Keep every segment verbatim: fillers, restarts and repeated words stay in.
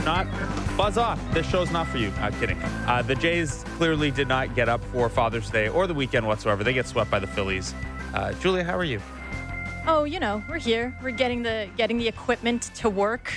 not, buzz off. This show's not for you. Uh, kidding. Uh, the Jays clearly did not get up for Father's Day or the weekend whatsoever. They get swept by the Phillies. Uh, Julia, how are you? Oh, you know, we're here. We're getting the getting the equipment to work.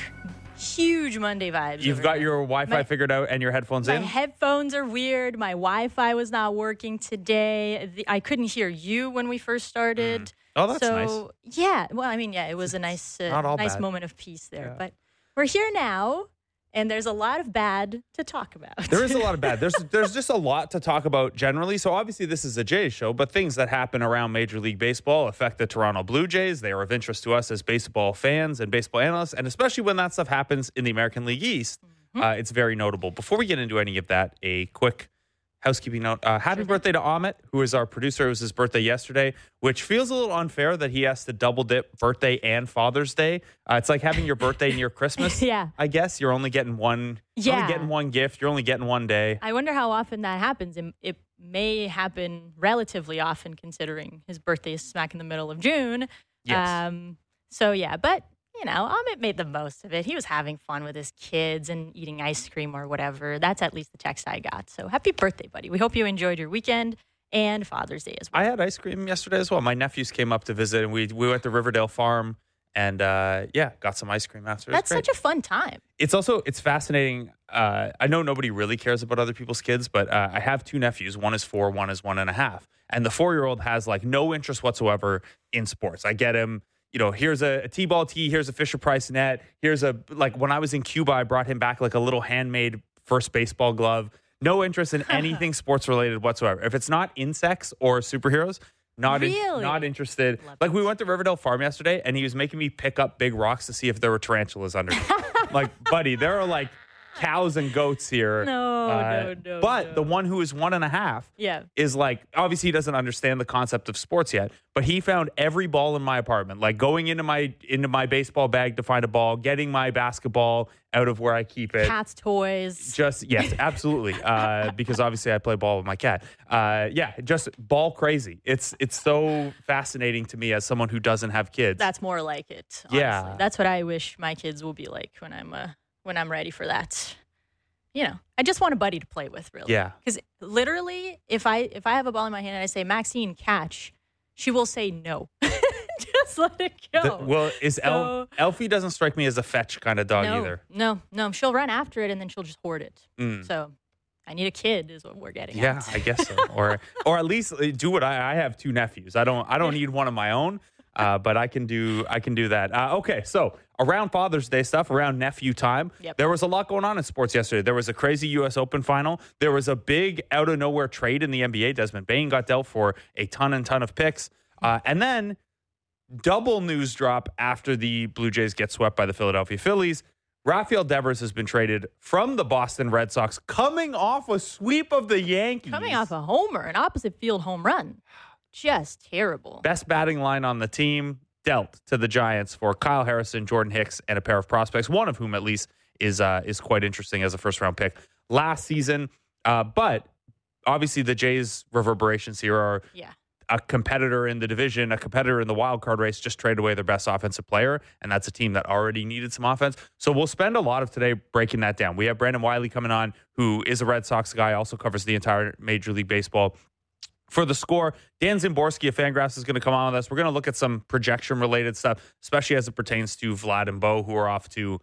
Huge Monday vibes. You've got here. your Wi-Fi my, figured out and your headphones my in? My headphones are weird. My Wi-Fi was not working today. The, I couldn't hear you when we first started. Mm. Oh, that's so, nice. Yeah. Well, I mean, yeah, it was a nice, uh, nice bad. moment of peace there. Yeah. But we're here now. And there's a lot of bad to talk about. There is a lot of bad. There's there's just a lot to talk about generally. So obviously this is a Jays show, but things that happen around Major League Baseball affect the Toronto Blue Jays. They are of interest to us as baseball fans and baseball analysts, and especially when that stuff happens in the American League East, mm-hmm. uh, it's very notable. Before we get into any of that, a quick housekeeping note. Uh, happy sure birthday to Amit, who is our producer. It was his birthday yesterday, which feels a little unfair that he has to double dip birthday and Father's Day. Uh, it's like having your birthday near Christmas. Yeah. I guess you're only getting one. You're Yeah. only getting one gift. You're only getting one day. I wonder how often that happens. It, it may happen relatively often considering his birthday is smack in the middle of June. Yes. Um, so, yeah, but, you know, Amit made the most of it. He was having fun with his kids and eating ice cream or whatever. That's at least the text I got. So happy birthday, buddy. We hope you enjoyed your weekend and Father's Day as well. I had ice cream yesterday as well. My nephews came up to visit, and we we went to Riverdale Farm, and uh, yeah, got some ice cream after. That's such a fun time. It's also, it's fascinating. Uh, I know nobody really cares about other people's kids, but uh, I have two nephews. One is four, one is one and a half. And the four-year-old has like no interest whatsoever in sports. I get him. You know, here's a, a T-ball tee, here's a Fisher-Price net, here's a, like when I was in Cuba, I brought him back like a little handmade first baseball glove. No interest in anything sports-related whatsoever. If it's not insects or superheroes, not really? in, not interested. Love like it. we went to Riverdale Farm yesterday, and he was making me pick up big rocks to see if there were tarantulas underneath. Like, buddy, there are like cows and goats here. No, Uh, no, no. But no. the one who is one and a half Yeah. is like, obviously he doesn't understand the concept of sports yet, but he found every ball in my apartment, like going into my into my baseball bag to find a ball, getting my basketball out of where I keep it. Cat's toys. Just, yes, absolutely. Uh, because obviously I play ball with my cat. Uh, yeah, just ball crazy. It's it's so fascinating to me as someone wwho doesn't have kids. That's more like it. Honestly. Yeah. That's what I wish my kids will be like when I'm uh, when I'm ready for that. You know, I just want a buddy to play with, really. Yeah. Because literally, if I if I have a ball in my hand and I say, Maxine, catch, she will say no. Just let it go. The- well, is El- So- Elfie doesn't strike me as a fetch kind of dog no, either. No, no. She'll run after it and then she'll just hoard it. Mm. So I need a kid is what we're getting Yeah, at. I guess so. Or or at least do what I, I have two nephews. I don't I don't need one of my own, uh, but I can do I can do that. Uh, okay, so around Father's Day stuff, around nephew time, Yep. there was a lot going on in sports yesterday. There was a crazy U S Open final. There was a big out of nowhere trade in the N B A. Desmond Bain got dealt for a ton and ton of picks, uh, and then double news drop after the Blue Jays get swept by the Philadelphia Phillies. Rafael Devers has been traded from the Boston Red Sox, coming off a sweep of the Yankees. Coming off a homer, an opposite field home run. Just terrible. Best batting line on the team, dealt to the Giants for Kyle Harrison, Jordan Hicks, and a pair of prospects, one of whom at least is uh, is quite interesting as a first-round pick last season. Uh, but obviously the Jays' reverberations here are Yeah. a competitor in the division, a competitor in the wild card race just traded away their best offensive player, and that's a team that already needed some offense. So we'll spend a lot of today breaking that down. We have Brandon Wiley coming on, who is a Red Sox guy, also covers the entire Major League Baseball. For the score, Dan Zimborski of Fangraphs is going to come on with us. We're going to look at some projection-related stuff, especially as it pertains to Vlad and Bo, who are off to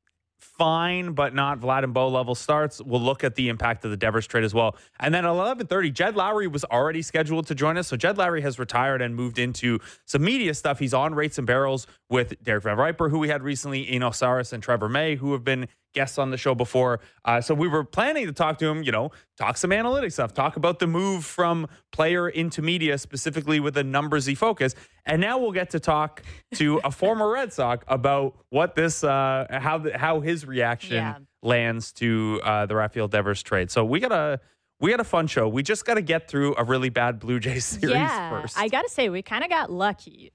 fine, but not Vlad and Bo level starts. We'll look at the impact of the Devers trade as well. And then at eleven thirty, Jed Lowry was already scheduled to join us. So Jed Lowry has retired and moved into some media stuff. He's on Rates and Barrels with Derek Van Riper, who we had recently, Eno Saris and Trevor May, who have been guests on the show before. Uh, so we were planning to talk to him, you know, talk some analytics stuff, talk about the move from player into media, specifically with a numbersy focus. And now we'll get to talk to a former Red Sox about what this, uh, how the, how his reaction Yeah. lands to uh, the Rafael Devers trade. So we got a we got a fun show. We just got to get through a really bad Blue Jays series yeah, first. I got to say, we kind of got lucky.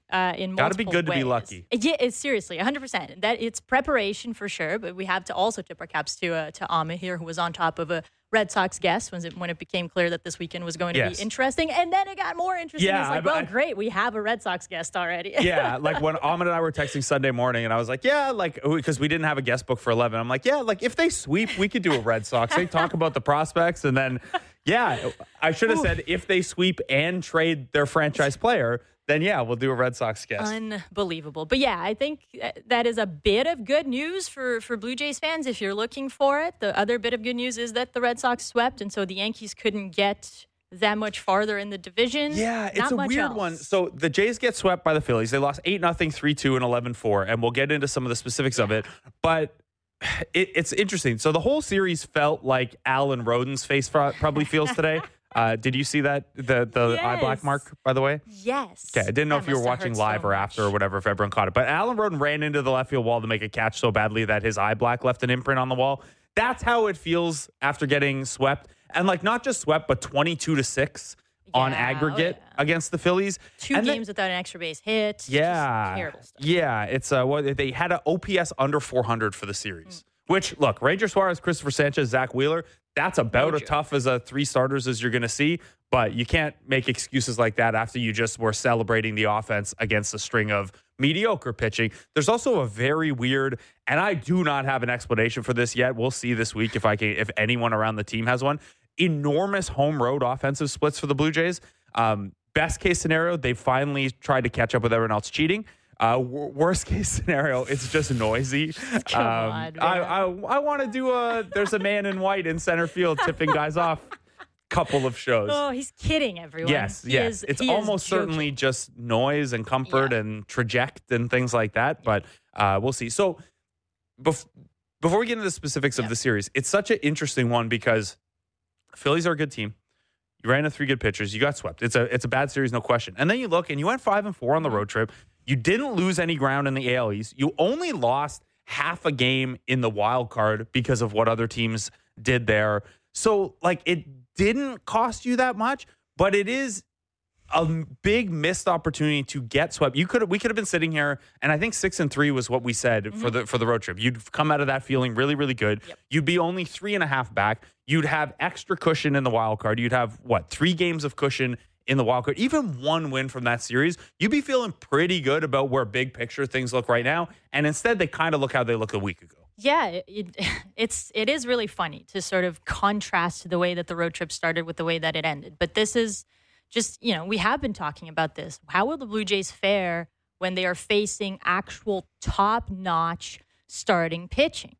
uh, in multiple Gotta be good ways. to be lucky. Yeah, it's seriously one hundred percent. That it's preparation for sure, but we have to also tip our caps to uh, to Ama here, who was on top of a Red Sox guest when it, when it became clear that this weekend was going to Yes. be interesting. And then it got more interesting. Yeah, it's like, I- well, I- great. We have a Red Sox guest already. Yeah, like when Ahmed and I were texting Sunday morning, and I was like, yeah, like, because we didn't have a guest book for eleven. I'm like, yeah, like, if they sweep, we could do a Red Sox. They talk about the prospects, and then, yeah, I should have said if they sweep and trade their franchise player, then, yeah, we'll do a Red Sox guest. Unbelievable. But yeah, I think that is a bit of good news for, for Blue Jays fans if you're looking for it. The other bit of good news is that the Red Sox swept, and so the Yankees couldn't get that much farther in the division. Yeah, it's Not a much weird else. one. So the Jays get swept by the Phillies. They lost eight nothing, three two, and eleven four, and we'll get into some of the specifics of it. But it, it's interesting. So the whole series felt like Alan Roden's face fro- probably feels today. Uh, did you see that? The the Yes. eye black mark, by the way? Yes. Okay, I didn't know That if you were must have watching hurt live so or much. after or whatever, if everyone caught it. But Alan Roden ran into the left field wall to make a catch so badly that his eye black left an imprint on the wall. That's how it feels after getting swept. And like not just swept, but twenty-two to six on Yeah, aggregate oh yeah. against the Phillies. Two And then- games without an extra base hit. Just yeah. terrible stuff. Yeah. It's uh, what they had an O P S under four hundred for the series, which look, Ranger Suarez, Christopher Sanchez, Zach Wheeler, that's about No as joke. tough as a three starters as you're going to see. But you can't make excuses like that after you just were celebrating the offense against a string of mediocre pitching. There's also a very weird, and I do not have an explanation for this yet. We'll see this week if I can, if anyone around the team has one. Enormous home road offensive splits for the Blue Jays. Um, best case scenario, they finally tried to catch up with everyone else cheating. Uh, w- worst case scenario, it's just noisy. Come um, on, I, man. I, I want to do a, there's a man in white in center field tipping guys off couple of shows. Oh, he's kidding everyone. Yes, He yes. is- It's he is almost joking. certainly just noise and comfort Yeah. and traject and things like that. But uh, we'll see. So bef- before we get into the specifics of Yeah. the series, it's such an interesting one because Phillies are a good team. You ran into three good pitchers. You got swept. It's a it's a bad series, no question. And then you look and you went five and four on the road trip. You didn't lose any ground in the A L East. You only lost half a game in the wild card because of what other teams did there. So like it didn't cost you that much, but it is a big missed opportunity to get swept. You could we could have been sitting here, and I think six and three was what we said Mm-hmm. for the for the road trip. You'd come out of that feeling really, really good. Yep. You'd be only three and a half back. You'd have extra cushion in the wild card. You'd have what three games of cushion in the wild card. Even one win from that series, you'd be feeling pretty good about where big picture things look right now. And instead, they kind of look how they looked a week ago. Yeah, it, it, it's it is really funny to sort of contrast the way that the road trip started with the way that it ended. But this is just, you know, we have been talking about this. How will the Blue Jays fare when they are facing actual top-notch starting pitching?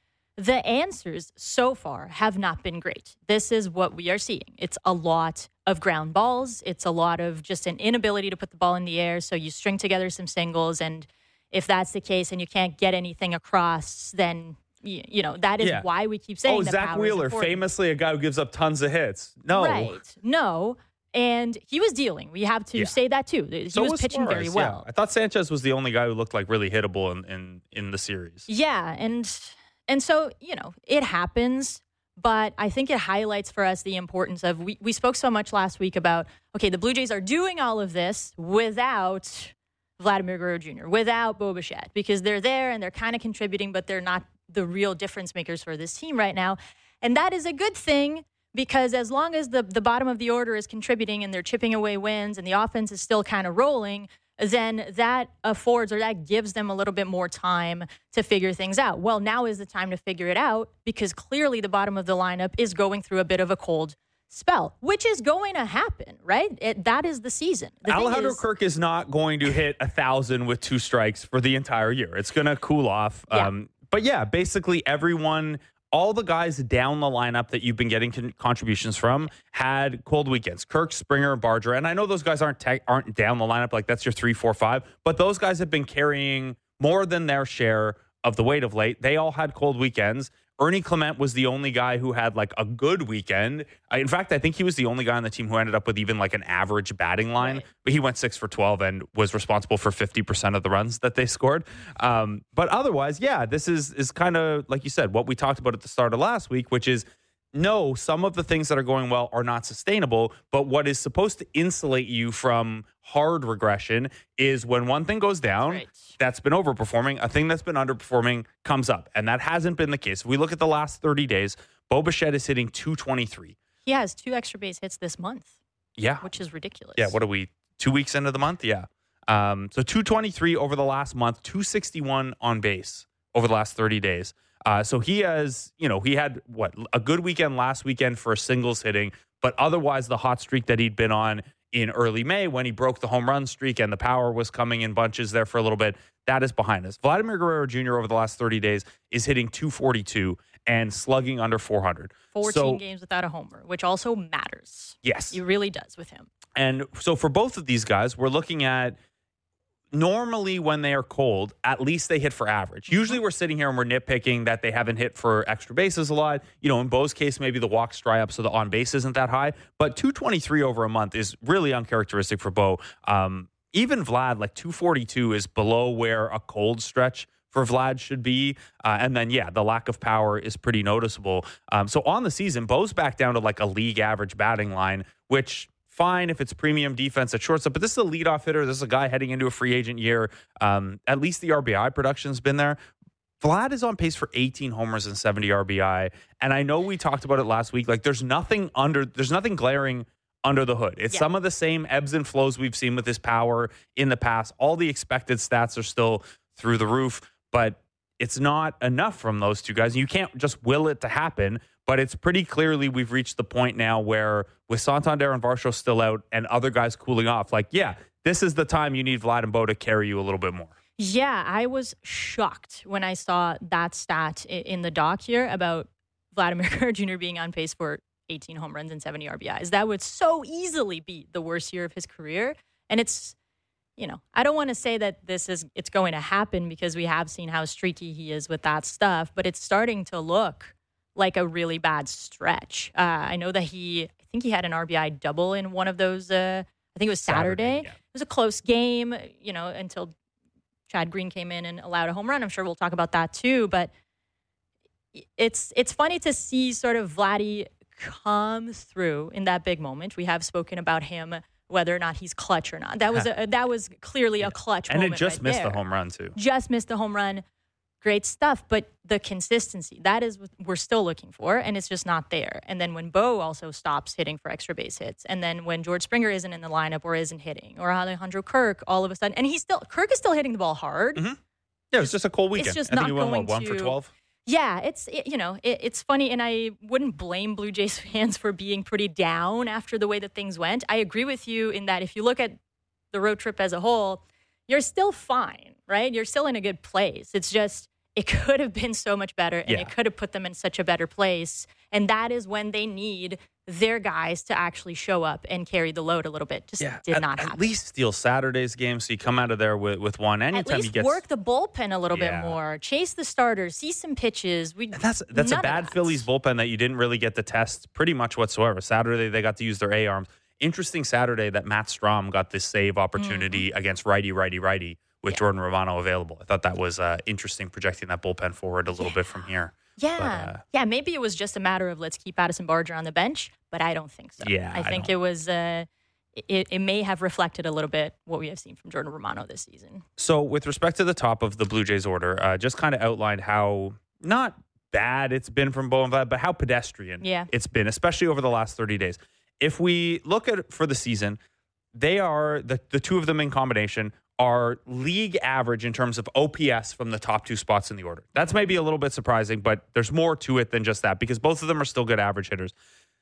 The answers so far have not been great. This is what we are seeing. It's a lot of ground balls. It's a lot of just an inability to put the ball in the air. So you string together some singles, and if that's the case and you can't get anything across, then, you, you know, that is Yeah. why we keep saying Oh, that Zach power is Wheeler, important. famously a guy who gives up tons of hits. No. Right. No. And he was dealing. We have to Yeah. say that, too. He So was, pitching very Suarez, well. yeah. I thought Sanchez was the only guy who looked like really hittable in, in, in the series. Yeah, and and so, you know, it happens, but I think it highlights for us the importance of we, we spoke so much last week about, okay, the Blue Jays are doing all of this without Vladimir Guerrero Junior, without Bo Bichette, because they're there and they're kind of contributing, but they're not the real difference makers for this team right now. And that is a good thing, because as long as the, the bottom of the order is contributing and they're chipping away wins and the offense is still kind of rolling, then that affords or that gives them a little bit more time to figure things out. Well, now is the time to figure it out, because clearly the bottom of the lineup is going through a bit of a cold spell, which is going to happen, right? It, that is the season. The thing Alejandro is- Kirk is not going to hit a thousand with two strikes for the entire year. It's going to cool off. Yeah. Um, but yeah, basically everyone, all the guys down the lineup that you've been getting con- contributions from had cold weekends. Kirk, Springer, Barger, and I know those guys aren't te- aren't down the lineup like that's your three, four, five, but those guys have been carrying more than their share of the weight of late. They all had cold weekends. Ernie Clement was the only guy who had like a good weekend. I, in fact, I think he was the only guy on the team who ended up with even like an average batting line. Right. But he went six for twelve and was responsible for fifty percent of the runs that they scored. Um, but otherwise, yeah, this is is kind of like you said, what we talked about at the start of last week, which is no, some of the things that are going well are not sustainable, but what is supposed to insulate you from hard regression is when one thing goes down, Right. that's been overperforming, a thing that's been underperforming comes up. And that hasn't been the case. If we look at the last thirty days, Bo Bichette is hitting two twenty-three. He has two extra base hits this month, Yeah. which is ridiculous. Yeah, what are we, two weeks into the month? Yeah. Um, so two twenty-three over the last month, two sixty-one on base over the last thirty days. Uh, so he has, you know, he had, what, a good weekend last weekend for singles hitting, but otherwise the hot streak that he'd been on in early May when he broke the home run streak and the power was coming in bunches there for a little bit, that is behind us. Vladimir Guerrero Junior over the last thirty days is hitting two forty-two and slugging under four hundred. fourteen So, games without a homer, which also matters. yes. It really does with him. And so for both of these guys, we're looking at normally when they are cold, at least they hit for average. Usually we're sitting here and we're nitpicking that they haven't hit for extra bases a lot. You know, in Bo's case, maybe the walks dry up so the on base isn't that high. But two twenty-three over a month is really uncharacteristic for Bo. Um, even Vlad, like two forty-two is below where a cold stretch for Vlad should be. Uh, and then, yeah, the lack of power is pretty noticeable. Um, so on the season, Bo's back down to like a league average batting line, which fine if it's premium defense at shortstop, but this is a leadoff hitter. This is a guy heading into a free agent year. Um, at least the R B I production's been there. Vlad is on pace for eighteen homers and seventy R B I. And I know we talked about it last week. Like there's nothing under, there's nothing glaring under the hood. It's Yeah. some of the same ebbs and flows we've seen with his power in the past. All the expected stats are still through the roof, but it's not enough from those two guys. You can't just will it to happen, but it's pretty clearly we've reached the point now where with Santander and Varsho still out and other guys cooling off, like, yeah, this is the time you need Vlad and Bo to carry you a little bit more. Yeah, I was shocked when I saw that stat i- in the doc here about Vladimir Guerrero Junior being on pace for eighteen home runs and seventy R B Is. That would so easily be the worst year of his career. And it's, you know, I don't want to say that this is, it's going to happen because we have seen how streaky he is with that stuff, but it's starting to look like a really bad stretch. Uh, I know that he, I think he had an R B I double in one of those, uh, I think it was Saturday. Saturday, yeah. It was a close game, you know, until Chad Green came in and allowed a home run. I'm sure we'll talk about that too, but it's it's funny to see sort of Vladdy come through in that big moment. We have spoken about him, whether or not he's clutch or not. That was a, that was clearly a clutch And moment. it just right missed there. the home run too. Just missed the home run. Great stuff, but the consistency, that is what we're still looking for, and it's just not there. And then when Bo also stops hitting for extra base hits, and then when George Springer isn't in the lineup or isn't hitting, or Alejandro Kirk all of a sudden, and he's still, Kirk is still hitting the ball hard. Mm-hmm. Yeah, it was just a cold weekend. It's just I think not he went, going what, one for to- twelve? Yeah, it's, it, you know, it, it's funny, and I wouldn't blame Blue Jays fans for being pretty down after the way that things went. I agree with you in that if you look at the road trip as a whole, you're still fine, right? You're still in a good place. It's just, it could have been so much better, and Yeah. it could have put them in such a better place. And that is when they need their guys to actually show up and carry the load a little bit. Just did at, not at happen. least steal Saturday's game so you come out of there with, with one. At Anytime least you get work the bullpen a little Yeah. bit more. Chase the starters. See some pitches. We That's that's a none of bad that. Phillies bullpen that you didn't really get to test pretty much whatsoever. Saturday, they got to use their A-arms. Interesting Saturday that Matt Strahm got this save opportunity Mm-hmm. against righty, righty, righty with Yeah. Jordan Romano available. I thought that was uh, interesting projecting that bullpen forward a little bit from here. Yeah. But, uh, yeah, maybe it was just a matter of let's keep Addison Barger on the bench, but I don't think so. Yeah, I I think don't. it was, uh, it, it may have reflected a little bit what we have seen from Jordan Romano this season. So with respect to the top of the Blue Jays order, uh, just kind of outlined how not bad it's been from Bo and Vlad, but how pedestrian Yeah. it's been, especially over the last thirty days. If we look at it for the season, they are, the, the two of them in combination, are league average in terms of O P S from the top two spots in the order. That's maybe a little bit surprising, but there's more to it than just that because both of them are still good average hitters.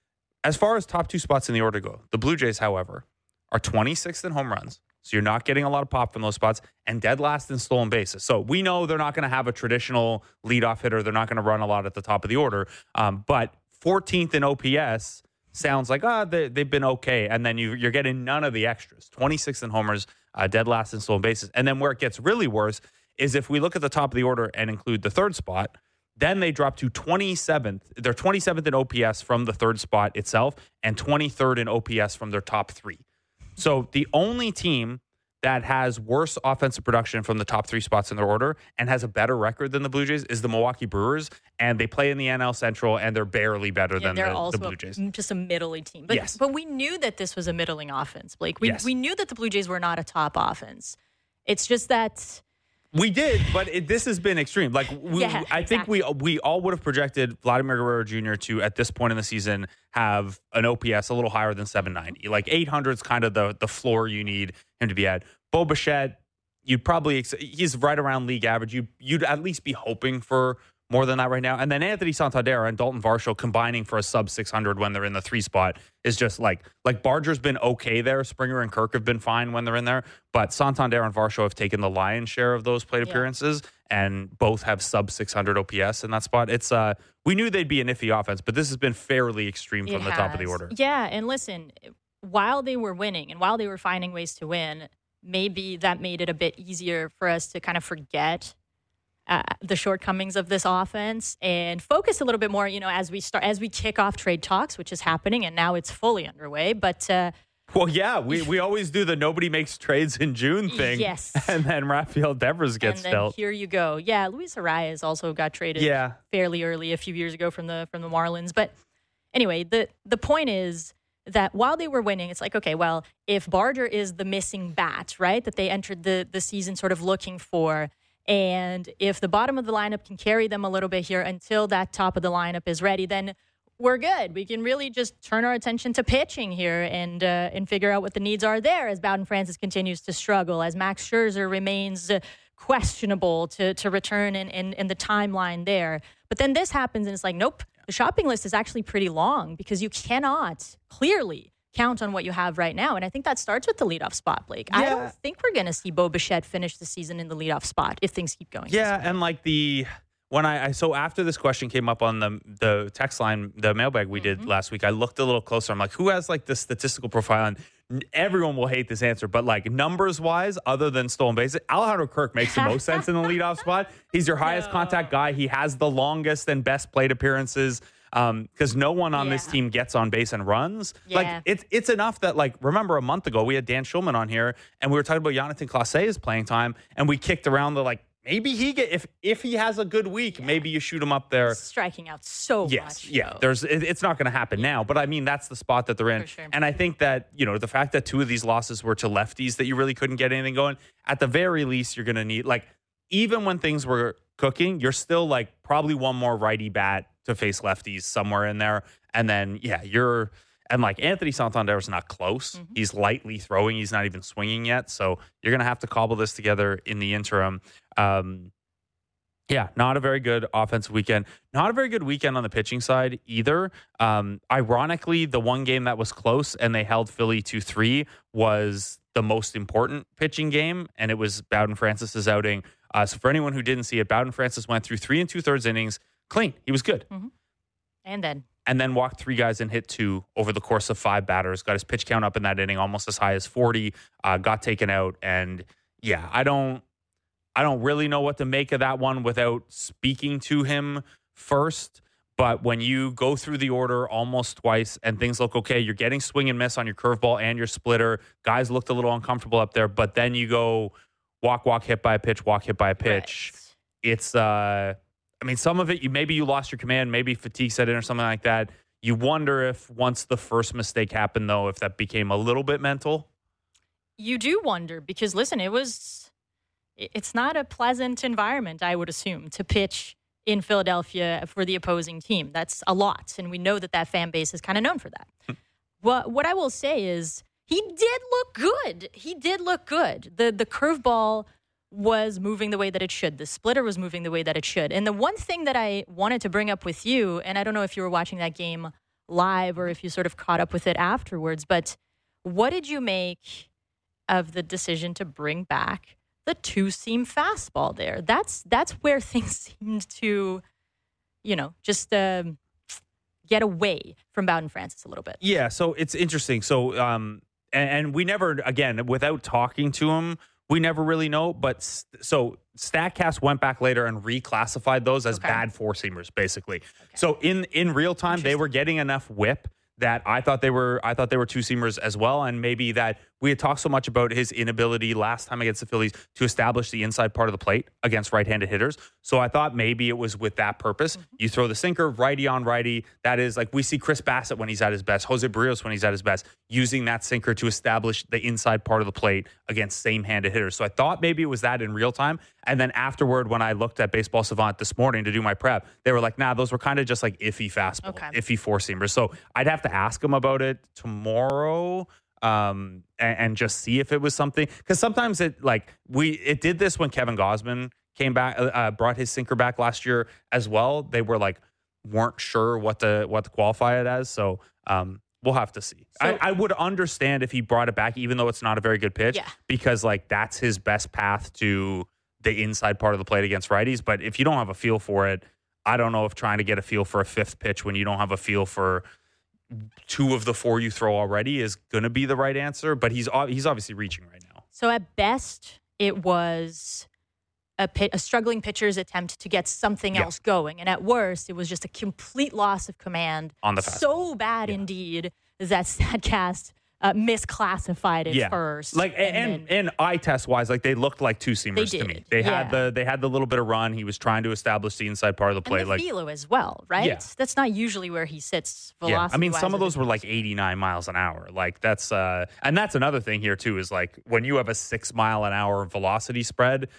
As far as top two spots in the order go, the Blue Jays, however, are twenty-sixth in home runs. So you're not getting a lot of pop from those spots, and dead last in stolen bases. So we know they're not going to have a traditional leadoff hitter. They're not going to run a lot at the top of the order. Um, but fourteenth in O P S sounds like, ah, they, they've been okay. And then you, you're getting none of the extras. twenty-sixth in homers, uh, dead last in stolen bases. And then where it gets really worse is if we look at the top of the order and include the third spot, then they drop to twenty-seventh. They're twenty-seventh in O P S from the third spot itself and twenty-third in O P S from their top three. So the only team that has worse offensive production from the top three spots in their order and has a better record than the Blue Jays is the Milwaukee Brewers. And they play in the N L Central, and they're barely better yeah, than they're the, also the Blue Jays. A, just a middling team. But, yes. but we knew that this was a middling offense, Blake. We, yes. we knew that the Blue Jays were not a top offense. It's just that... We did, but it, this has been extreme. Like we, yeah, I think exactly. we we all would have projected Vladimir Guerrero Junior to, at this point in the season, have an O P S a little higher than seven ninety. Like eight hundred is kind of the the floor you need him to be at. Bo Bichette, you'd probably he's right around league average. You you'd at least be hoping for more than that right now. And then Anthony Santander and Dalton Varsho combining for a sub six hundred when they're in the three spot is just like, like Barger's been okay there. Springer and Kirk have been fine when they're in there. But Santander and Varsho have taken the lion's share of those plate yeah. appearances and both have sub six hundred O P S in that spot. It's uh, we knew they'd be an iffy offense, but this has been fairly extreme from it the has. top of the order. Yeah, and listen, while they were winning and while they were finding ways to win, maybe that made it a bit easier for us to kind of forget Uh, the shortcomings of this offense and focus a little bit more, you know, as we start, as we kick off trade talks, which is happening and now it's fully underway. But uh, well, yeah, we, we always do the nobody makes trades in June thing. Yes, and then Rafael Devers gets and then dealt. Here you go. Yeah, Luis Arias also got traded yeah. fairly early a few years ago from the from the Marlins. But anyway, the the point is that while they were winning, it's like, okay, well, if Barger is the missing bat, right, that they entered the the season sort of looking for. And if the bottom of the lineup can carry them a little bit here until that top of the lineup is ready, then we're good. We can really just turn our attention to pitching here and uh, and figure out what the needs are there as Bowden Francis continues to struggle, as Max Scherzer remains uh, questionable to to return in, in, in the timeline there. But then this happens and it's like, nope, the shopping list is actually pretty long because you cannot clearly count on what you have right now. And I think that starts with the leadoff spot, Blake. Yeah. I don't think we're going to see Bo Bichette finish the season in the leadoff spot if things keep going. Yeah, and like the when I, I so after this question came up on the the text line, the mailbag we mm-hmm. did last week, I looked a little closer. I'm like, who has like the statistical profile? And everyone will hate this answer, but like numbers wise, other than stolen bases, Alejandro Kirk makes the most sense in the leadoff spot. He's your highest no. contact guy. He has the longest and best plate appearances. Um, because no one on yeah. this team gets on base and runs. Yeah. Like it's it's enough that like remember a month ago we had Dan Schulman on here and we were talking about Jonathan Clase's playing time and we kicked around the like maybe he get if if he has a good week yeah. maybe you shoot him up there. Striking out so yes, much. Yeah, though. there's it, it's not going to happen yeah. now, but I mean that's the spot that they're in. For sure. And I think that you know the fact that two of these losses were to lefties that you really couldn't get anything going. At the very least, you're going to need like even when things were cooking, you're still like probably one more righty bat to face lefties somewhere in there. And then, yeah, you're, and like Anthony Santander's not close. Mm-hmm. He's lightly throwing. He's not even swinging yet. So you're going to have to cobble this together in the interim. Um, yeah, not a very good offensive weekend. Not a very good weekend on the pitching side either. Um, ironically, the one game that was close and they held Philly two three was the most important pitching game. And it was Bowden Francis's outing. Uh, so for anyone who didn't see it, Bowden Francis went through three and two thirds innings. Clean. He was good. Mm-hmm. And then. And then walked three guys and hit two over the course of five batters. Got his pitch count up in that inning almost as high as forty. Uh, got taken out. And yeah, I don't I don't really know what to make of that one without speaking to him first. But when you go through the order almost twice and things look okay, you're getting swing and miss on your curveball and your splitter. Guys looked a little uncomfortable up there. But then you go walk, walk, hit by a pitch, walk, hit by a pitch. Right. It's... uh I mean, some of it, you maybe you lost your command, maybe fatigue set in or something like that. You wonder if once the first mistake happened, though, if that became a little bit mental. You do wonder because, listen, it was, it's not a pleasant environment, I would assume, to pitch in Philadelphia for the opposing team. That's a lot, and we know that that fan base is kind of known for that. What what I will say is he did look good. He did look good. The the curveball was moving the way that it should. The splitter was moving the way that it should. And the one thing that I wanted to bring up with you, and I don't know if you were watching that game live or if you sort of caught up with it afterwards, but what did you make of the decision to bring back the two-seam fastball there? That's that's where things seemed to, you know, just um, get away from Bowden Francis a little bit. Yeah, so it's interesting. So, um, and, and we never, again, without talking to him, we never really know, but st- so StatCast went back later and reclassified those as okay. bad four-seamers, basically. Okay. So in in real time, they were getting enough whip that I thought they were I thought they were two-seamers as well, and maybe that we had talked so much about his inability last time against the Phillies to establish the inside part of the plate against right-handed hitters. So I thought maybe it was with that purpose. Mm-hmm. You throw the sinker, righty on righty. That is like we see Chris Bassett when he's at his best, Jose Barrios when he's at his best, using that sinker to establish the inside part of the plate against same-handed hitters. So I thought maybe it was that in real time. And then afterward, when I looked at Baseball Savant this morning to do my prep, they were like, nah, those were kind of just like iffy fastball, okay. iffy four-seamers. So I'd have to ask him about it tomorrow. Um, and, and just see if it was something, because sometimes it like we it did this when Kevin Gausman came back, uh, brought his sinker back last year as well. They were like weren't sure what to what to qualify it as, so um, we'll have to see. So, I, I would understand if he brought it back, even though it's not a very good pitch, yeah. because like that's his best path to the inside part of the plate against righties. But if you don't have a feel for it, I don't know if trying to get a feel for a fifth pitch when you don't have a feel for two of the four you throw already is going to be the right answer, but he's he's obviously reaching right now. So at best, it was a, pit, a struggling pitcher's attempt to get something yeah. else going, and at worst, it was just a complete loss of command on the fastball. So bad yeah. indeed that StatCast uh, misclassified it yeah. first. Like and and, then, and eye test wise, like they looked like two seamers to me. They yeah. had the they had the little bit of run. He was trying to establish the inside part of the plate, and the like velo as well, right? Yeah. That's not usually where he sits. Velocity yeah, I mean, some of those were like eighty-nine miles an hour. Like that's uh, and that's another thing here too is like when you have a six mile an hour velocity spread,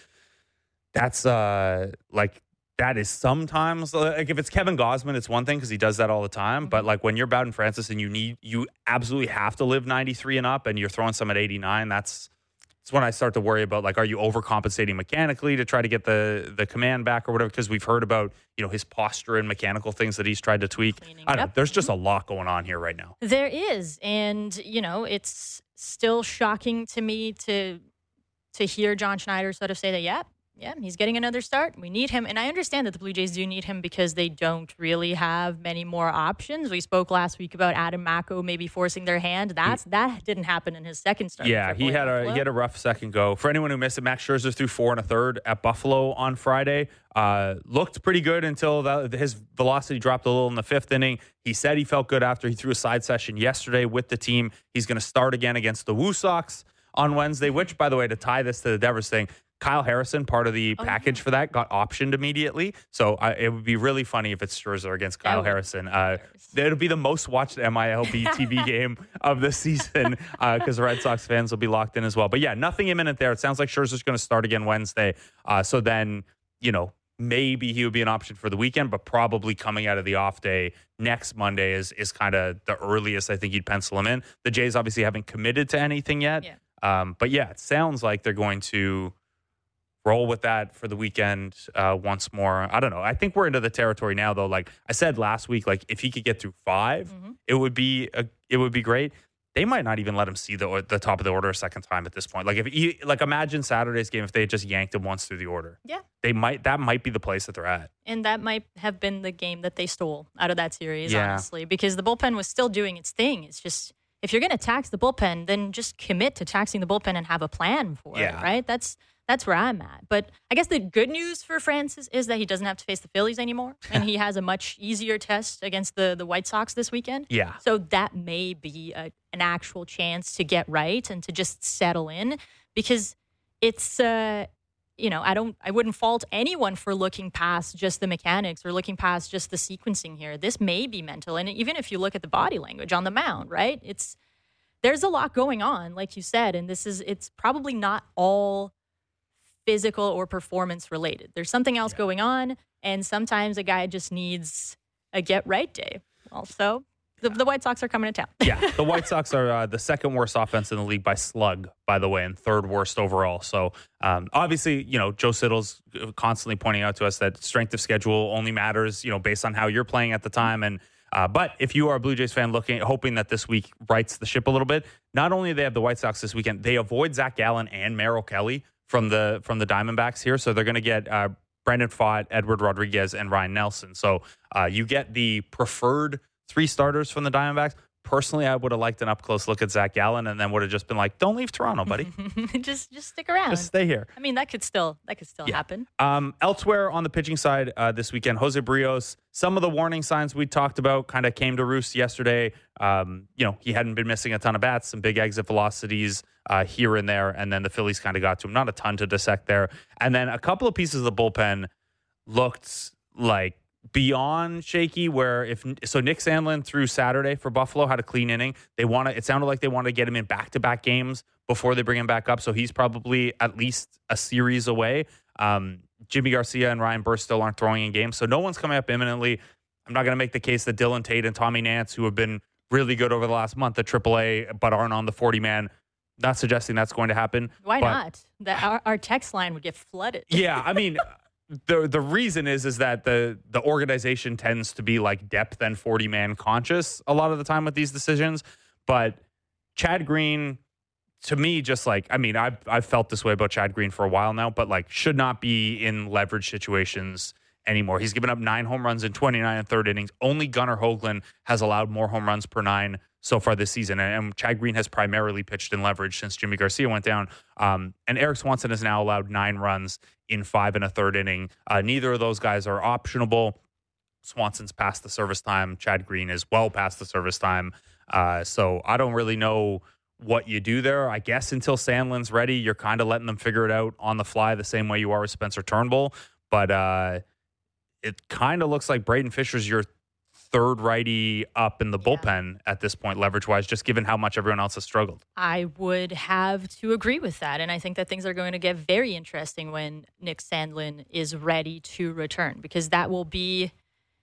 that's uh like. That is sometimes like if it's Kevin Gausman, it's one thing because he does that all the time. But like when you're Bowden Francis and you need you absolutely have to live ninety-three and up, and you're throwing some at eighty-nine, that's that's when I start to worry about like, are you overcompensating mechanically to try to get the the command back or whatever? Because we've heard about you know his posture and mechanical things that he's tried to tweak. Cleaning I don't know. up. There's just a lot going on here right now. There is, and you know it's still shocking to me to to hear John Schneider sort of say that, yeah. Yeah, he's getting another start. We need him. And I understand that the Blue Jays do need him because they don't really have many more options. We spoke last week about Adam Mako maybe forcing their hand. That's he, That didn't happen in his second start. Yeah, he had, a, he had a rough second go. For anyone who missed it, Max Scherzer threw four and a third at Buffalo on Friday. Uh, looked pretty good until the, his velocity dropped a little in the fifth inning. He said he felt good after he threw a side session yesterday with the team. He's going to start again against the Woo Sox on Wednesday, which, by the way, to tie this to the Devers thing, Kyle Harrison, part of the oh, package yeah. for that, got optioned immediately. So uh, it would be really funny if it's Scherzer against Kyle Harrison. Uh, it'll be the most watched M I L B T V game of the season because uh, Red Sox fans will be locked in as well. But yeah, nothing imminent there. It sounds like Scherzer's going to start again Wednesday. Uh, so then, you know, maybe he would be an option for the weekend, but probably coming out of the off day next Monday is is kind of the earliest I think you'd pencil him in. The Jays obviously haven't committed to anything yet. Yeah. Um, but yeah, it sounds like they're going to roll with that for the weekend uh, once more. I don't know. I think we're into the territory now, though. Like I said last week, like if he could get through five, mm-hmm. it would be a, it would be great. They might not even let him see the the top of the order a second time at this point. Like if he, like imagine Saturday's game if they had just yanked him once through the order. Yeah, they might. That might be the place that they're at, and that might have been the game that they stole out of that series. Yeah. Honestly, because the bullpen was still doing its thing. It's just if you're going to tax the bullpen, then just commit to taxing the bullpen and have a plan for yeah. it. Right? That's. That's where I'm at. But I guess the good news for Francis is that he doesn't have to face the Phillies anymore. And he has a much easier test against the, the White Sox this weekend. Yeah. So that may be a, an actual chance to get right and to just settle in. Because it's, uh, you know, I don't, I wouldn't fault anyone for looking past just the mechanics or looking past just the sequencing here. This may be mental. And even if you look at the body language on the mound, right? It's, there's a lot going on, like you said. And this is, it's probably not all physical or performance related. There's something else yeah. going on, and sometimes a guy just needs a get right day. Also, the, the White Sox are coming to town. yeah, the White Sox are uh, the second worst offense in the league by slug, by the way, and third worst overall. So um, obviously, you know, Joe Siddle's constantly pointing out to us that strength of schedule only matters, you know, based on how you're playing at the time. And uh, but if you are a Blue Jays fan looking, hoping that this week rights the ship a little bit, not only do they have the White Sox this weekend, they avoid Zach Gallen and Merrill Kelly from the from the Diamondbacks here. So they're going to get uh, Brandon Pfaadt, Edward Rodriguez, and Ryan Nelson. So uh, you get the preferred three starters from the Diamondbacks. personally, I would have liked an up close look at Zach Gallen, and then would have just been like, "Don't leave Toronto, buddy. just just stick around. Just stay here." I mean, that could still that could still Yeah. happen. Um, elsewhere on the pitching side uh, this weekend, Jose Brios, some of the warning signs we talked about kind of came to roost yesterday. Um, you know, he hadn't been missing a ton of bats, some big exit velocities uh, here and there, and then the Phillies kind of got to him. Not a ton to dissect there. And then a couple of pieces of the bullpen looked like beyond shaky, where if so Nick Sandlin through Saturday for Buffalo had a clean inning. They want to, it sounded like they want to get him in back-to-back games before they bring him back up. So he's probably at least a series away. Um, Jimmy Garcia and Ryan Burst still aren't throwing in games. So no one's coming up imminently. I'm not going to make the case that Dylan Tate and Tommy Nance, who have been really good over the last month at triple A, but aren't on the forty man, not suggesting that's going to happen. Why but, not? That our, our text line would get flooded. Yeah, I mean, the the reason is is that the the organization tends to be like depth and forty man conscious a lot of the time with these decisions. But Chad Green, to me, just like, I mean, I've I've felt this way about Chad Green for a while now, but like should not be in leverage situations anymore. He's given up nine home runs in twenty-nine and third innings. Only Gunnar Hoagland has allowed more home runs per nine so far this season. And, and Chad Green has primarily pitched in leverage since Jimmy Garcia went down. Um, and Eric Swanson has now allowed nine runs in five and a third inning. Uh, neither of those guys are optionable. Swanson's past the service time. Chad Green is well past the service time. Uh, so I don't really know what you do there. I guess until Sandlin's ready, you're kind of letting them figure it out on the fly the same way you are with Spencer Turnbull. But uh, it kind of looks like Braden Fisher's your third righty up in the Yeah. bullpen at this point, leverage-wise, just given how much everyone else has struggled. I would have to agree with that. And I think that things are going to get very interesting when Nick Sandlin is ready to return, because that will be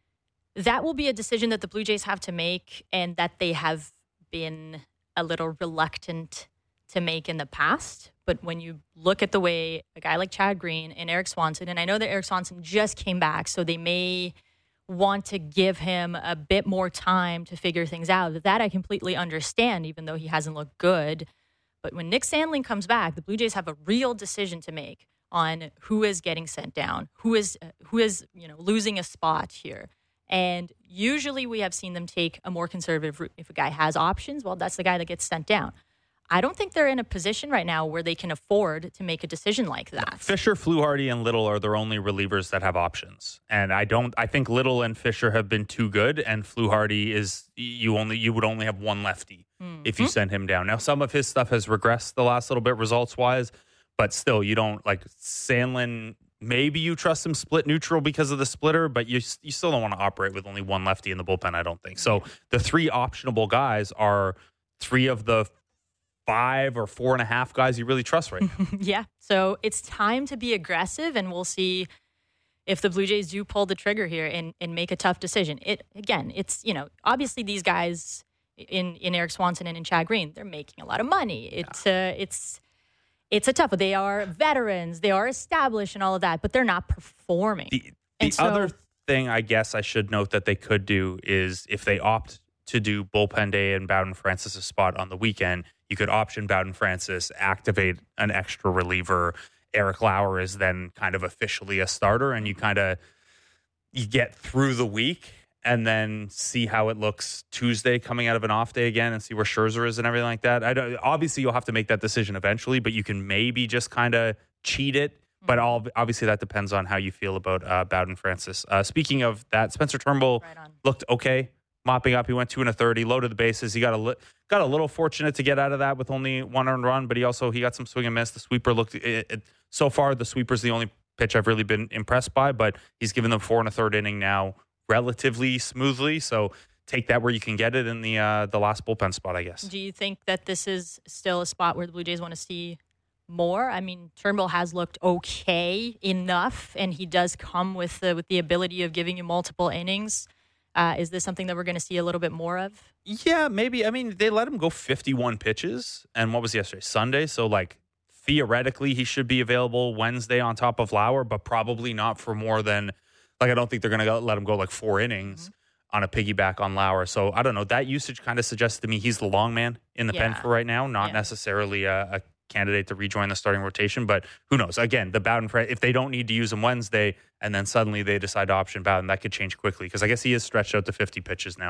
that will be a decision that the Blue Jays have to make, and that they have been a little reluctant to make in the past. But when you look at the way a guy like Chad Green and Eric Swanson, and I know that Eric Swanson just came back, so they may want to give him a bit more time to figure things out. That I completely understand, even though he hasn't looked good. But when Nick Sandlin comes back, the Blue Jays have a real decision to make on who is getting sent down, who is uh, who is you know losing a spot here. And usually we have seen them take a more conservative route. If a guy has options, well, that's the guy that gets sent down. I don't think they're in a position right now where they can afford to make a decision like that. Fisher, Fluharty, and Little are their only relievers that have options. And I don't I think Little and Fisher have been too good, and Fluharty is you only you would only have one lefty mm-hmm. if you send him down. Now some of his stuff has regressed the last little bit results wise, but still you don't like Sandlin. Maybe you trust him split neutral because of the splitter, but you you still don't want to operate with only one lefty in the bullpen, I don't think. So the three optionable guys are three of the five or four and a half guys you really trust right now. Yeah. So it's time to be aggressive, and we'll see if the Blue Jays do pull the trigger here and, and make a tough decision. It again, it's, you know, obviously these guys in, in Eric Swanson and in Chad Green, they're making a lot of money. It's yeah. uh, it's it's a tough, they are veterans, they are established and all of that, but they're not performing. The, the so, other thing I guess I should note that they could do is if they opt to do bullpen day and Bowden Francis' spot on the weekend, you could option Bowden Francis, activate an extra reliever. Eric Lauer is then kind of officially a starter, and you kind of you get through the week and then see how it looks Tuesday coming out of an off day again, and see where Scherzer is and everything like that. I don't, obviously, you'll have to make that decision eventually, but you can maybe just kind of cheat it. But all, obviously, that depends on how you feel about uh, Bowden Francis. Uh, speaking of that, Spencer Turnbull right looked okay. Mopping up, he went two and a third. He loaded the bases. He got a li- got a little fortunate to get out of that with only one earned run, but he also he got some swing and miss. The sweeper looked it, it, so far. The sweeper's the only pitch I've really been impressed by, but he's given them four and a third inning now relatively smoothly. So take that where you can get it in the uh, the last bullpen spot, I guess. Do you think that this is still a spot where the Blue Jays want to see more? I mean, Turnbull has looked okay enough, and he does come with the with the ability of giving you multiple innings. Uh, is this something that we're going to see a little bit more of? Yeah, maybe. I mean, they let him go fifty-one pitches, and what was yesterday? Sunday. So, like, theoretically, he should be available Wednesday on top of Lauer, but probably not for more than, like, I don't think they're going to let him go like four innings mm-hmm. on a piggyback on Lauer. So, I don't know. That usage kind of suggests to me he's the long man in the yeah. pen for right now, not yeah. necessarily a, a candidate to rejoin the starting rotation, but who knows? Again, the Bowden, if they don't need to use him Wednesday and then suddenly they decide to option Bowden, that could change quickly, because I guess he is stretched out to fifty pitches now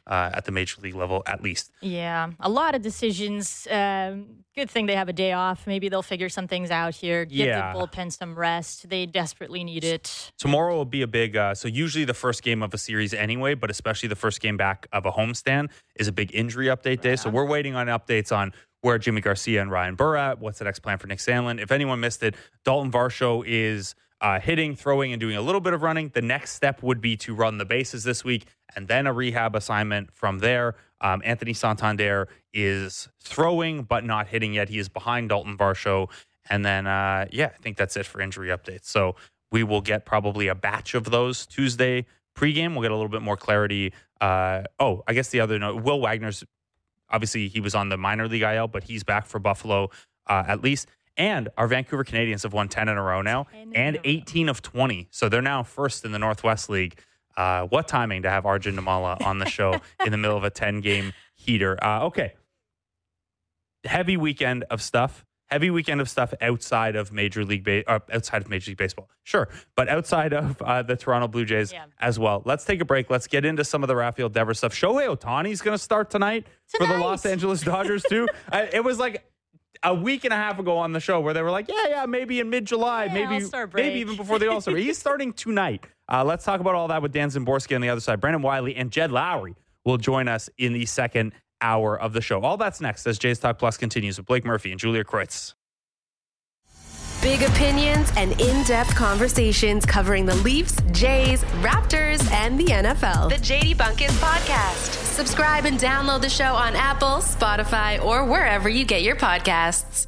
uh, at the major league level, at least. Yeah, a lot of decisions. Um, good thing they have a day off. Maybe they'll figure some things out here. Give Yeah. the bullpen some rest. They desperately need it. Tomorrow will be a big, uh, so usually the first game of a series anyway, but especially the first game back of a homestand is a big injury update day. So we're waiting on updates on where Jimmy Garcia and Ryan Burr at. What's the next plan for Nick Sandlin? If anyone missed it, Dalton Varsho is uh, hitting, throwing, and doing a little bit of running. The next step would be to run the bases this week and then a rehab assignment from there. Um, Anthony Santander is throwing but not hitting yet. He is behind Dalton Varsho. And then, uh, yeah, I think that's it for injury updates. So we will get probably a batch of those Tuesday pregame. We'll get a little bit more clarity. Uh, oh, I guess the other note, Will Wagner's, obviously he was on the minor league I L, but he's back for Buffalo uh, at least. And our Vancouver Canadians have won ten in a row now and eighteen of twenty. So they're now first in the Northwest League. Uh, what timing to have Arjun Nimala on the show in the middle of a ten-game heater. Uh, okay. Heavy weekend of stuff. Heavy weekend of stuff outside of Major League ba- uh, outside of Major League Baseball. Sure. But outside of uh, the Toronto Blue Jays yeah. as well. Let's take a break. Let's get into some of the Rafael Devers stuff. Shohei Ohtani's going to start tonight, tonight for the Los Angeles Dodgers too. I, it was like a week and a half ago on the show where they were like, yeah, yeah, maybe in mid-July, yeah, maybe break. maybe even before the All-Star. He's starting tonight. Uh, let's talk about all that with Dan Szymborski on the other side. Brandon Wiley and Jed Lowry will join us in the second hour of the show. All that's next as Jays Talk Plus continues with Blake Murphy and Julia Kreutz. Big opinions and in-depth conversations covering the Leafs, Jays, Raptors, and the N F L. The J D Bunkis Podcast. Subscribe and download the show on Apple, Spotify, or wherever you get your podcasts.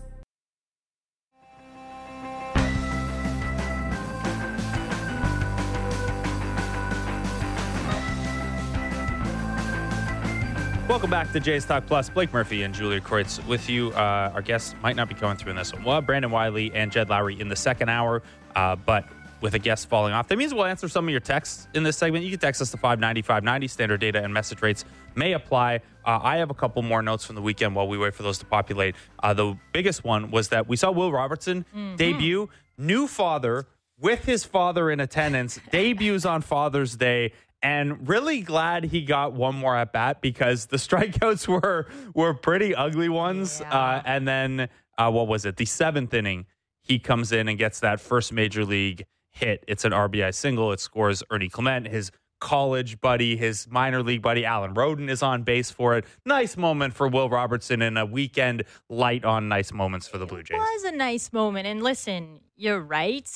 Welcome back to Jays Talk Plus. Blake Murphy and Julia Kreutz with you. Uh, our guests might not be going through in this one. We'll have Brandon Wiley and Jed Lowry in the second hour, uh, but with a guest falling off. That means we'll answer some of your texts in this segment. You can text us to five ninety, five ninety. Standard data and message rates may apply. Uh, I have a couple more notes from the weekend while we wait for those to populate. Uh, the biggest one was that we saw Will Robertson mm-hmm. debut. New father with his father in attendance. Debuts on Father's Day. And really glad he got one more at bat because the strikeouts were were pretty ugly ones. Yeah. Uh, and then uh, what was it? The seventh inning, he comes in and gets that first major league hit. It's an R B I single. It scores Ernie Clement, his college buddy, his minor league buddy. Alan Roden is on base for it. Nice moment for Will Robertson and a weekend light on nice moments for the Blue Jays. It was a nice moment. And listen, you're right.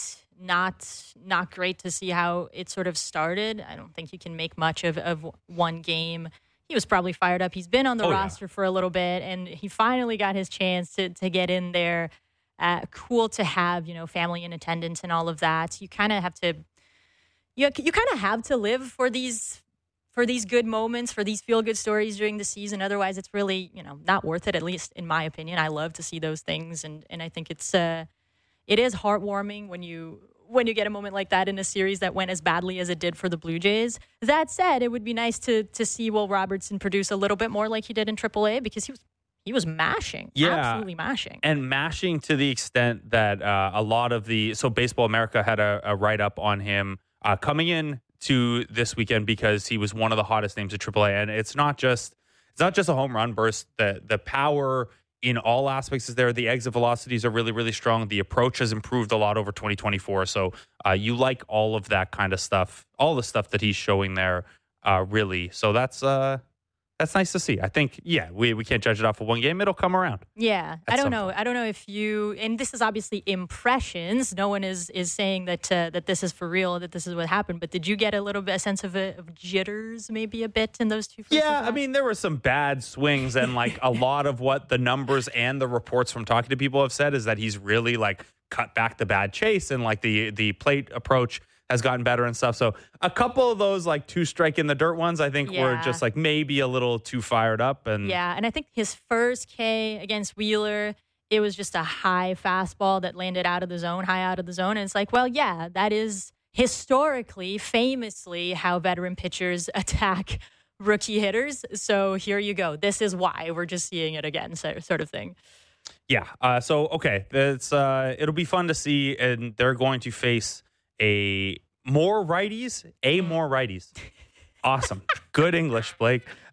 Not not great to see how it sort of started. I don't think you can make much of, of one game. He was probably fired up. He's been on the oh, roster yeah. for a little bit, and he finally got his chance to to get in there. Uh, cool to have, you know, family in attendance and all of that. You kind of have to, you you kind of have to live for these for these good moments, for these feel good stories during the season. Otherwise, it's really, you know, not worth it. At least in my opinion, I love to see those things, and and I think it's uh, it is heartwarming when you. when you get a moment like that in a series that went as badly as it did for the Blue Jays. That said, it would be nice to to see Will Robertson produce a little bit more like he did in triple A because he was he was mashing, yeah, absolutely mashing. And mashing to the extent that uh, a lot of the, so Baseball America had a, a write-up on him uh, coming in to this weekend because he was one of the hottest names at triple A. And it's not just, it's not just a home run burst. The, the power in all aspects is there. The exit velocities are really, really strong. The approach has improved a lot over twenty twenty-four. So uh, you like all of that kind of stuff, all the stuff that he's showing there, uh, really. So that's uh, that's nice to see. I think, yeah, we, we can't judge it off of one game. It'll come around. Yeah. I don't know. Point. I don't know if you, and this is obviously impressions. No one is is saying that uh, that this is for real, that this is what happened. But did you get a little bit, a sense of, a, of jitters maybe a bit in those two? Yeah. I mean, there were some bad swings and like a lot of what the numbers and the reports from talking to people have said is that he's really like cut back the bad chase and like the, the plate approach has gotten better and stuff. So a couple of those like two strike in the dirt ones, I think yeah. were just like maybe a little too fired up. And yeah. And I think his first K against Wheeler, it was just a high fastball that landed out of the zone, high out of the zone. And it's like, well, yeah, that is historically, famously how veteran pitchers attack rookie hitters. So here you go. This is why we're just seeing it again, so, sort of thing. Yeah. Uh, so, okay. It's, uh, it'll be fun to see. And they're going to face a more righties, a more righties. Awesome. Good English, Blake.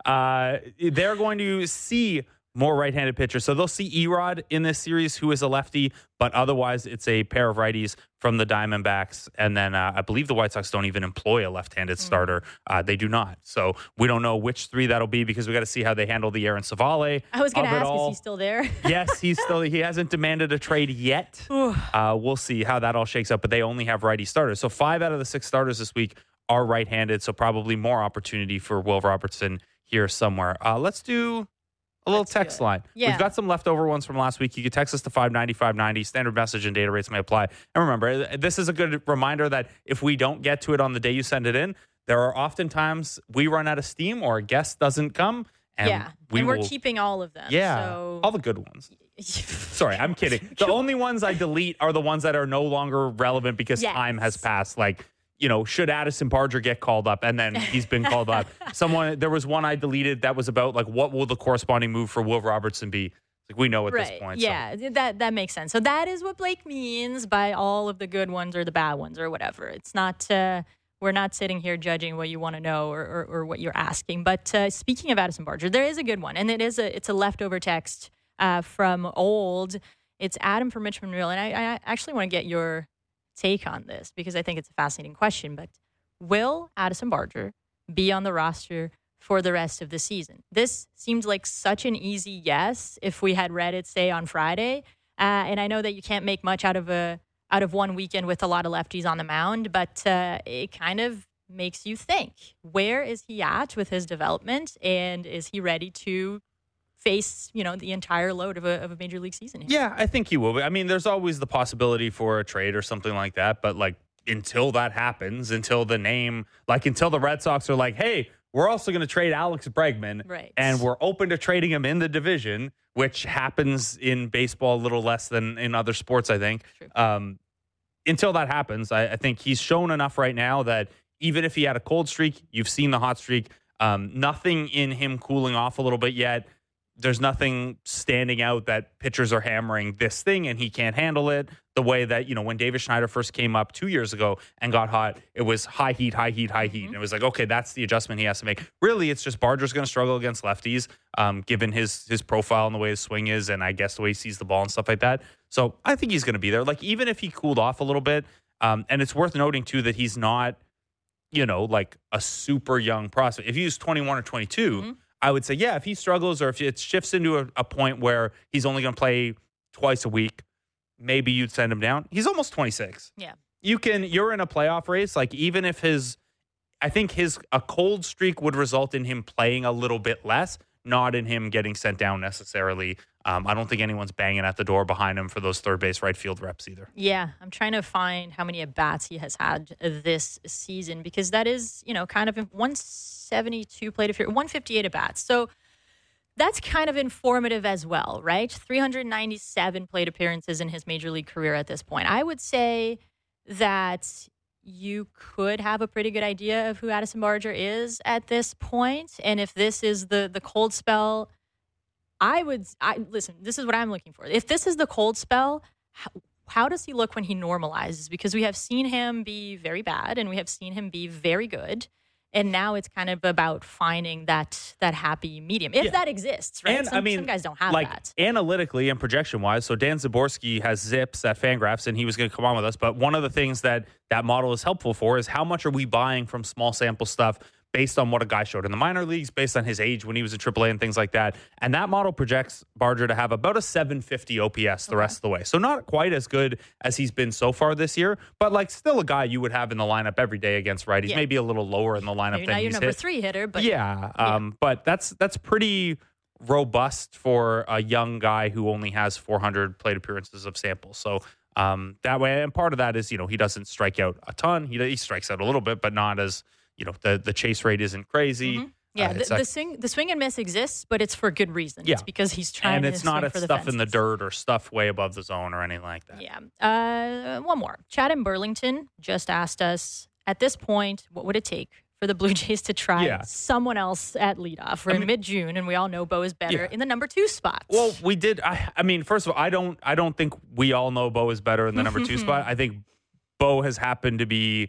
Uh, they're going to see more right-handed pitchers. So they'll see Erod in this series, who is a lefty, but otherwise it's a pair of righties from the Diamondbacks. And then uh, I believe the White Sox don't even employ a left-handed mm. starter. Uh, they do not. So we don't know which three that'll be because we got to see how they handle the Aaron Savale. I was going to ask, all. is he still there? Yes, he's still. He hasn't demanded a trade yet. uh, we'll see how that all shakes up, but they only have righty starters. So five out of the six starters this week are right-handed, so probably more opportunity for Will Robertson here somewhere. Uh, let's do a little Let's text line. Yeah. We've got some leftover ones from last week. You can text us to five ninety, five ninety. Standard message and data rates may apply. And remember, this is a good reminder that if we don't get to it on the day you send it in, there are often times we run out of steam or a guest doesn't come. And yeah, we and we're will, keeping all of them. Yeah, so. all the good ones. Sorry, I'm kidding. The only ones I delete are the ones that are no longer relevant because yes. time has passed. Like, you know, should Addison Barger get called up? And then he's been called up. Someone, there was one I deleted that was about, like, what will the corresponding move for Will Robertson be? Like, we know at right. this point. Yeah, so. that that makes sense. So that is what Blake means by all of the good ones or the bad ones or whatever. It's not, uh, we're not sitting here judging what you want to know or, or, or what you're asking. But uh, speaking of Addison Barger, there is a good one. And it is a, it's a leftover text uh, from old. It's Adam from Richmond Real. And I, I actually want to get your take on this because I think it's a fascinating question. But will Addison Barger be on the roster for the rest of the season? This seems like such an easy yes if we had read it, say, on Friday. Uh, and I know that you can't make much out of a out of one weekend with a lot of lefties on the mound, but uh, it kind of makes you think, where is he at with his development, and is he ready to face, you know, the entire load of a, of a major league season here? Yeah, I think he will. I mean, there's always the possibility for a trade or something like that. But like, until that happens, until the name, like until the Red Sox are like, hey, we're also going to trade Alex Bregman. Right. And we're open to trading him in the division, which happens in baseball a little less than in other sports, I think. True. Um, until that happens, I, I think he's shown enough right now that even if he had a cold streak, you've seen the hot streak. Um, nothing in him cooling off a little bit yet. There's nothing standing out that pitchers are hammering this thing and he can't handle it the way that, you know, when David Schneider first came up two years ago and got hot, it was high heat, high heat, high heat. Mm-hmm. And it was like, okay, that's the adjustment he has to make. Really, it's just Barger's going to struggle against lefties, um, given his his profile and the way his swing is, and I guess the way he sees the ball and stuff like that. So I think he's going to be there. Like, even if he cooled off a little bit, um, and it's worth noting, too, that he's not, you know, like a super young prospect. If he was twenty-one or twenty-two, mm-hmm. I would say, yeah, if he struggles or if it shifts into a, a point where he's only going to play twice a week, maybe you'd send him down. He's almost twenty-six. Yeah. You can, you're in a playoff race. Like, even if his, I think his, a cold streak would result in him playing a little bit less, not in him getting sent down necessarily. Um, I don't think anyone's banging at the door behind him for those third base, right field reps either. Yeah, I'm trying to find how many at-bats he has had this season because that is, you know, kind of one seventy-two plate appearances, one fifty-eight at-bats. So that's kind of informative as well, right? three hundred ninety-seven plate appearances in his major league career at this point. I would say that you could have a pretty good idea of who Addison Barger is at this point. And if this is the the cold spell, I would, I listen, this is what I'm looking for. If this is the cold spell, how, how does he look when he normalizes? Because we have seen him be very bad and we have seen him be very good. And now it's kind of about finding that that happy medium, if yeah. that exists, right? And some, I mean, some guys don't have like, that. Analytically and projection-wise, so Dan Zaborski has Zips at Fangraphs, and he was going to come on with us. But one of the things that that model is helpful for is how much are we buying from small sample stuff based on what a guy showed in the minor leagues, based on his age when he was in triple A and things like that. And that model projects Barger to have about a seven fifty O P S the okay. rest of the way. So not quite as good as he's been so far this year, but like still a guy you would have in the lineup every day against righties. Yeah. Maybe a little lower in the lineup Maybe than not he's your number hit. three hitter, but yeah, yeah. Um, but that's that's pretty robust for a young guy who only has four hundred plate appearances of samples. So um, that way, and part of that is, you know, he doesn't strike out a ton. He, he strikes out a little bit, but not as, you know, the, the chase rate isn't crazy. Mm-hmm. Yeah, uh, the, the, swing, the swing and miss exists, but it's for good reason. Yeah. It's because he's trying and to it's not swing a for the stuff fences. in the dirt or stuff way above the zone or anything like that. Yeah. Uh, one more. Chad in Burlington just asked us, at this point, what would it take for the Blue Jays to try yeah. someone else at leadoff? We're I in mean, mid-June, and we all know Bo is better yeah. in the number two spot. Well, we did. I, I mean, first of all, I don't. I don't think we all know Bo is better in the number two spot. I think Bo has happened to be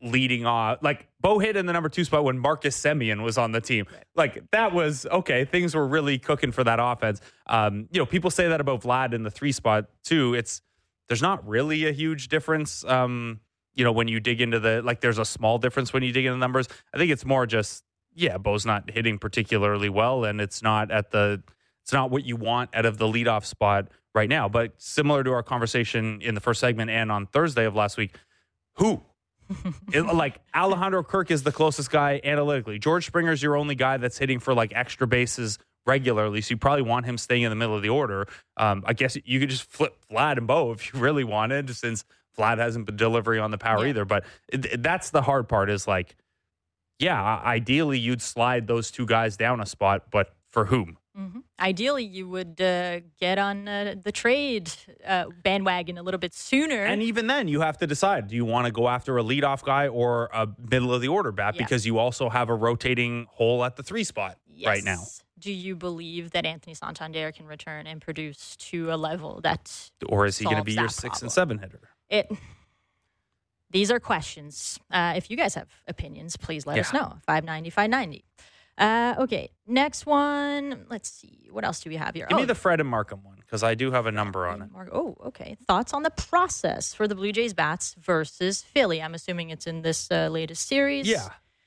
leading off. Like, Bo hit in the number two spot when Marcus Semien was on the team. Right. Like, that was, okay, things were really cooking for that offense. Um, you know, people say that about Vlad in the three spot, too. It's, there's not really a huge difference, um, you know, when you dig into the, like, there's a small difference when you dig into the numbers. I think it's more just, yeah, Bo's not hitting particularly well, and it's not at the, it's not what you want out of the leadoff spot right now. But similar to our conversation in the first segment and on Thursday of last week, who? it, like Alejandro Kirk is the closest guy analytically. George Springer's your only guy that's hitting for like extra bases regularly, so you probably want him staying in the middle of the order. Um, I guess you could just flip Vlad and Bo if you really wanted, since Vlad hasn't been delivering on the power yeah. either. But it, it, that's the hard part is like, yeah, ideally you'd slide those two guys down a spot, but for whom? Mm-hmm. Ideally, you would uh, get on uh, the trade uh, bandwagon a little bit sooner. And even then, you have to decide, do you want to go after a leadoff guy or a middle-of-the-order bat? Yeah. Because you also have a rotating hole at the three spot yes. right now. Do you believe that Anthony Santander can return and produce to a level that Or is he going to be your six problem? and seven hitter? It. These are questions. Uh, if you guys have opinions, please let yeah. us know. five ninety, five ninety. Uh, okay, next one. Let's see. What else do we have here? Give oh, me the Fred and Markham one, because I do have a number on it. Oh, okay. Thoughts on the process for the Blue Jays bats versus Philly? I'm assuming it's in this uh, latest series. Yeah.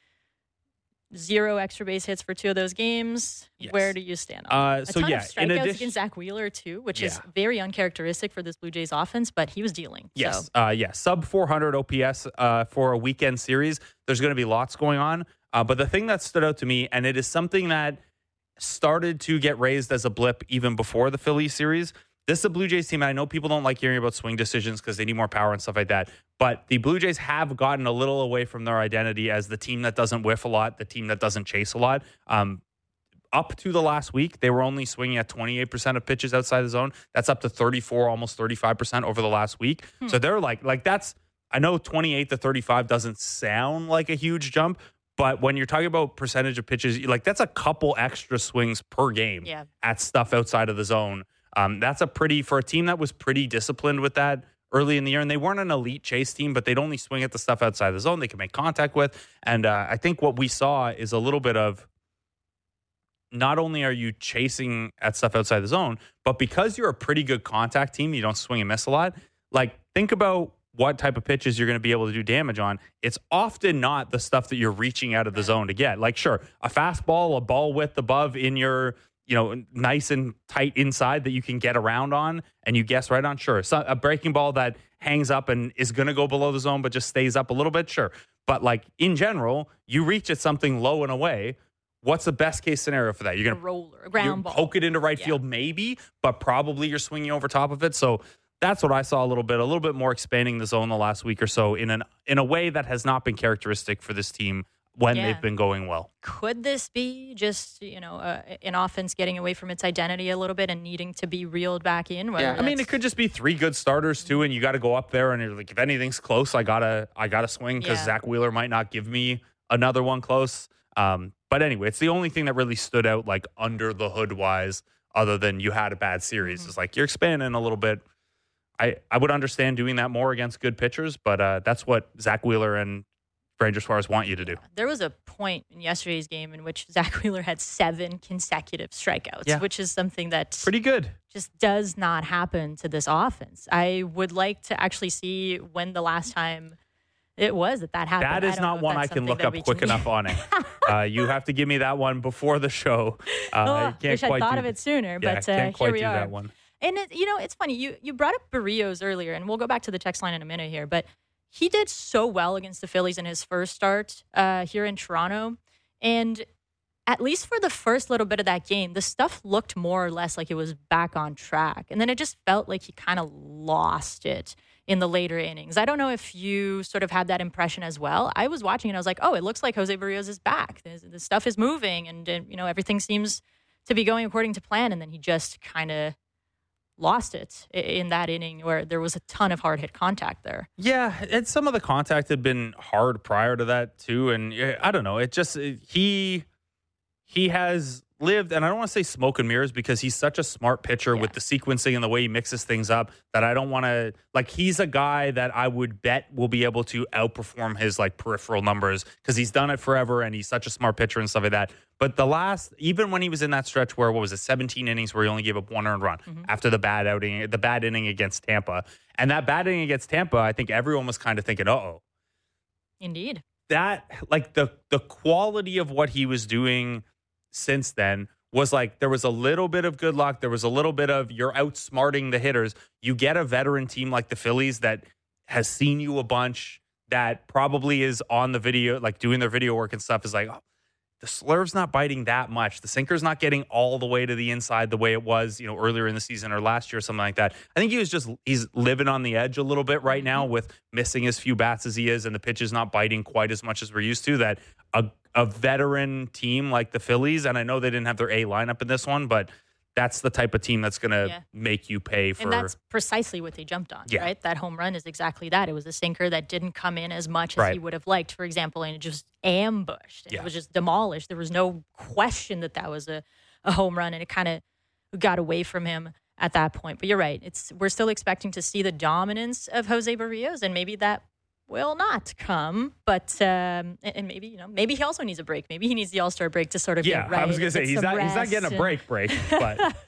Zero extra base hits for two of those games. Yes. Where do you stand on Uh, that? A so, ton yeah, of in strikeouts addition- against Zach Wheeler, too, which is Yeah. very uncharacteristic for this Blue Jays offense, but he was dealing. Yes. So. Uh, yeah. Sub four hundred O P S uh, for a weekend series. There's going to be lots going on. Uh, but the thing that stood out to me, and it is something that started to get raised as a blip even before the Phillies series. This is a Blue Jays team, and I know people don't like hearing about swing decisions because they need more power and stuff like that. But the Blue Jays have gotten a little away from their identity as the team that doesn't whiff a lot, the team that doesn't chase a lot. Um, up to the last week, they were only swinging at twenty-eight percent of pitches outside the zone. That's up to thirty-four, almost thirty-five percent over the last week. Hmm. So they're like, like that's, I know twenty-eight to thirty-five doesn't sound like a huge jump, but when you're talking about percentage of pitches, like that's a couple extra swings per game yeah. at stuff outside of the zone. Um, that's a pretty, for a team that was pretty disciplined with that early in the year, and they weren't an elite chase team, but they'd only swing at the stuff outside the zone they could make contact with. And uh, I think what we saw is a little bit of, not only are you chasing at stuff outside the zone, but because you're a pretty good contact team, you don't swing and miss a lot. Like, think about what type of pitches you're going to be able to do damage on. It's often not the stuff that you're reaching out of the zone to get. Like, sure, a fastball, a ball width above in your, you know, nice and tight inside that you can get around on and you guess right on, sure. So a breaking ball that hangs up and is going to go below the zone but just stays up a little bit, sure. But like in general, you reach at something low and away. What's the best case scenario for that? You're going to roller, a ground ball. Poke it into right yeah. field maybe, but probably you're swinging over top of it. So that's what I saw a little bit, a little bit more expanding the zone the last week or so in an in a way that has not been characteristic for this team when yeah. they've been going well. Could this be just, you know, uh, an offense getting away from its identity a little bit and needing to be reeled back in? Yeah, I mean, it could just be three good starters too, and you got to go up there and you're like, if anything's close, I gotta, I gotta swing because yeah. Zach Wheeler might not give me another one close. Um, but anyway, it's the only thing that really stood out, like under the hood wise, other than you had a bad series. Mm-hmm. It's like you're expanding a little bit. I, I would understand doing that more against good pitchers, but uh, that's what Zach Wheeler and Ranger Suarez want you to do. There was a point in yesterday's game in which Zach Wheeler had seven consecutive strikeouts, yeah. which is something that pretty good. Just does not happen to this offense. I would like to actually see when the last time it was that that happened. That is not one I can look up quick can... enough on it. uh, you have to give me that one before the show. Uh, oh, I can't wish quite I thought do, of it sooner, yeah, but I uh, can't quite here we do are. That one. And it, you know, it's funny. You you brought up Barrios earlier, and we'll go back to the text line in a minute here. But he did so well against the Phillies in his first start uh, here in Toronto, and at least for the first little bit of that game, the stuff looked more or less like it was back on track. And then it just felt like he kind of lost it in the later innings. I don't know if you sort of had that impression as well. I was watching and I was like, oh, it looks like Jose Barrios is back. The, the stuff is moving, and, and you know everything seems to be going according to plan. And then he just kind of lost it in that inning where there was a ton of hard hit contact there. Yeah, and some of the contact had been hard prior to that too. And I don't know, it just, he, he has lived, and I don't want to say smoke and mirrors because he's such a smart pitcher Yeah. with the sequencing and the way he mixes things up that I don't want to, like, he's a guy that I would bet will be able to outperform his, like, peripheral numbers because he's done it forever and he's such a smart pitcher and stuff like that. But the last, even when he was in that stretch where, what was it, seventeen innings where he only gave up one earned run mm-hmm. after the bad outing, the bad inning against Tampa. And that bad inning against Tampa, I think everyone was kind of thinking, uh-oh. Indeed. That, like, the the quality of what he was doing since then was like there was a little bit of good luck. There was a little bit of you're outsmarting the hitters. You get a veteran team like the Phillies that has seen you a bunch, that probably is on the video, like doing their video work and stuff, is like, oh, the slurve's not biting that much. The sinker's not getting all the way to the inside the way it was, you know, earlier in the season or last year or something like that. I think he was just, he's living on the edge a little bit right now with missing as few bats as he is and the pitch is not biting quite as much as we're used to. That a, a veteran team like the Phillies, and I know they didn't have their A lineup in this one, but that's the type of team that's going to yeah. make you pay for. And that's precisely what they jumped on, yeah. right? That home run is exactly that. It was a sinker that didn't come in as much as right. he would have liked, for example, and it just ambushed. Yeah. It was just demolished. There was no question that that was a, a home run, and it kind of got away from him at that point. But you're right. It's we're still expecting to see the dominance of Jose Barrios, and maybe that will not come, but um, and maybe you know maybe he also needs a break. Maybe he needs the All-Star break to sort of yeah. get right. I was gonna say he's not he's not getting a break break, but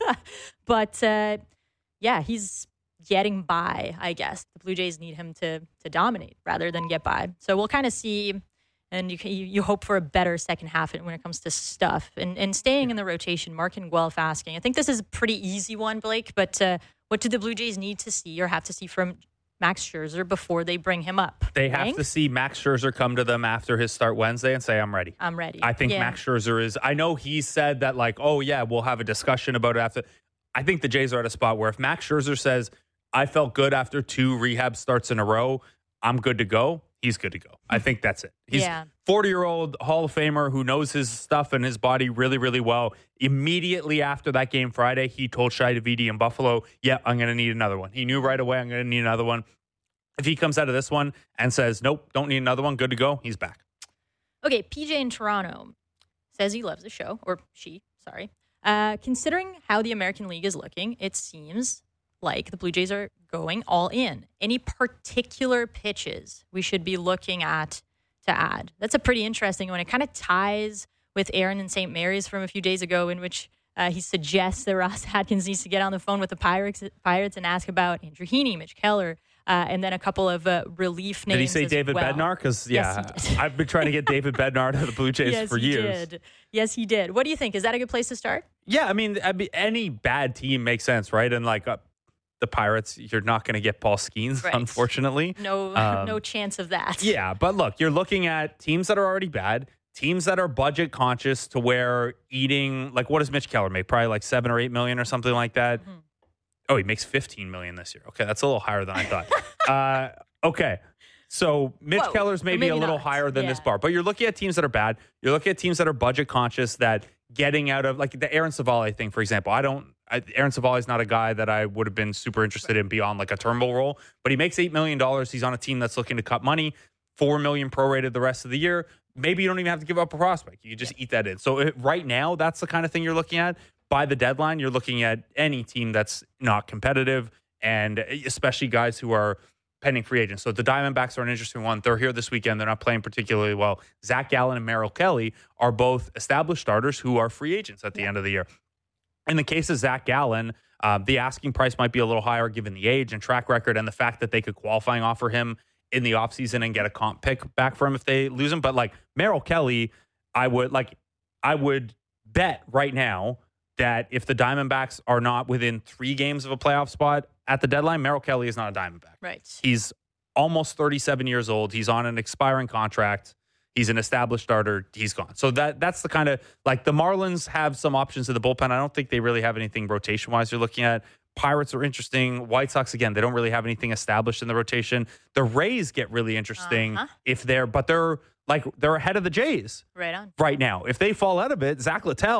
but uh, yeah, he's getting by. I guess the Blue Jays need him to to dominate rather than get by. So we'll kind of see, and you you, you hope for a better second half when it comes to stuff and and staying in the rotation. Mark and Guelph asking, I think this is a pretty easy one, Blake. But uh, what do the Blue Jays need to see or have to see from Max Scherzer before they bring him up? They Frank? have to see Max Scherzer come to them after his start Wednesday and say, I'm ready. I'm ready. I think yeah. Max Scherzer is, I know he said that like, oh yeah, we'll have a discussion about it after. I think the Jays are at a spot where if Max Scherzer says, I felt good after two rehab starts in a row, I'm good to go, he's good to go. I think that's it. He's yeah. forty-year-old Hall of Famer who knows his stuff and his body really, really well. Immediately after that game Friday, he told Shai Davidi in Buffalo, yeah, I'm going to need another one. He knew right away, I'm going to need another one. If he comes out of this one and says, nope, don't need another one, good to go, he's back. Okay, P J in Toronto says he loves the show, or she, sorry. Uh, considering how the American League is looking, it seems like the Blue Jays are going all in. Any particular pitches we should be looking at to add? That's a pretty interesting one. It kind of ties with Aaron in Saint Mary's from a few days ago, in which uh, he suggests that Ross Atkins needs to get on the phone with the Pirates, Pirates and ask about Andrew Heaney, Mitch Keller, Uh, and then a couple of uh, relief names. Did he say as David well. Bednar? Because, yeah, yes, I've been trying to get David Bednar to the Blue Jays yes, for he years. Did. Yes, he did. What do you think? Is that a good place to start? Yeah, I mean, I mean any bad team makes sense, right? And like uh, the Pirates, you're not going to get Paul Skeens, right. unfortunately. No, um, no chance of that. Yeah, but look, you're looking at teams that are already bad, teams that are budget conscious to where eating, like what does Mitch Keller make? Probably like seven or eight million or something like that. Mm-hmm. Oh, he makes fifteen million this year. Okay, that's a little higher than I thought. uh, okay, so Mitch Whoa, Keller's maybe, maybe a little not. higher than yeah. this bar, but you're looking at teams that are bad. You're looking at teams that are budget conscious, that getting out of, like the Aaron Savali thing, for example. I don't. I, Aaron Savali is not a guy that I would have been super interested in beyond like a Turnbull role, but he makes eight million dollars. He's on a team that's looking to cut money. Four million prorated the rest of the year. Maybe you don't even have to give up a prospect. You can just yeah. eat that in. So it, right now, that's the kind of thing you're looking at. By the deadline, you're looking at any team that's not competitive, and especially guys who are pending free agents. So the Diamondbacks are an interesting one. They're here this weekend. They're not playing particularly well. Zach Gallen and Merrill Kelly are both established starters who are free agents at the yeah. end of the year. In the case of Zach Gallen, uh, the asking price might be a little higher given the age and track record and the fact that they could qualifying offer him in the offseason and get a comp pick back for him if they lose him. But like Merrill Kelly, I would like I would bet right now that if the Diamondbacks are not within three games of a playoff spot at the deadline, Merrill Kelly is not a Diamondback. Right. He's almost thirty-seven years old. He's on an expiring contract. He's an established starter. He's gone. So that that's the kind of, like the Marlins have some options in the bullpen. I don't think they really have anything rotation-wise you're looking at. Pirates are interesting. White Sox, again, they don't really have anything established in the rotation. The Rays get really interesting uh-huh. if they're, but they're like, they're ahead of the Jays right on right now. If they fall out of it, Zach Littell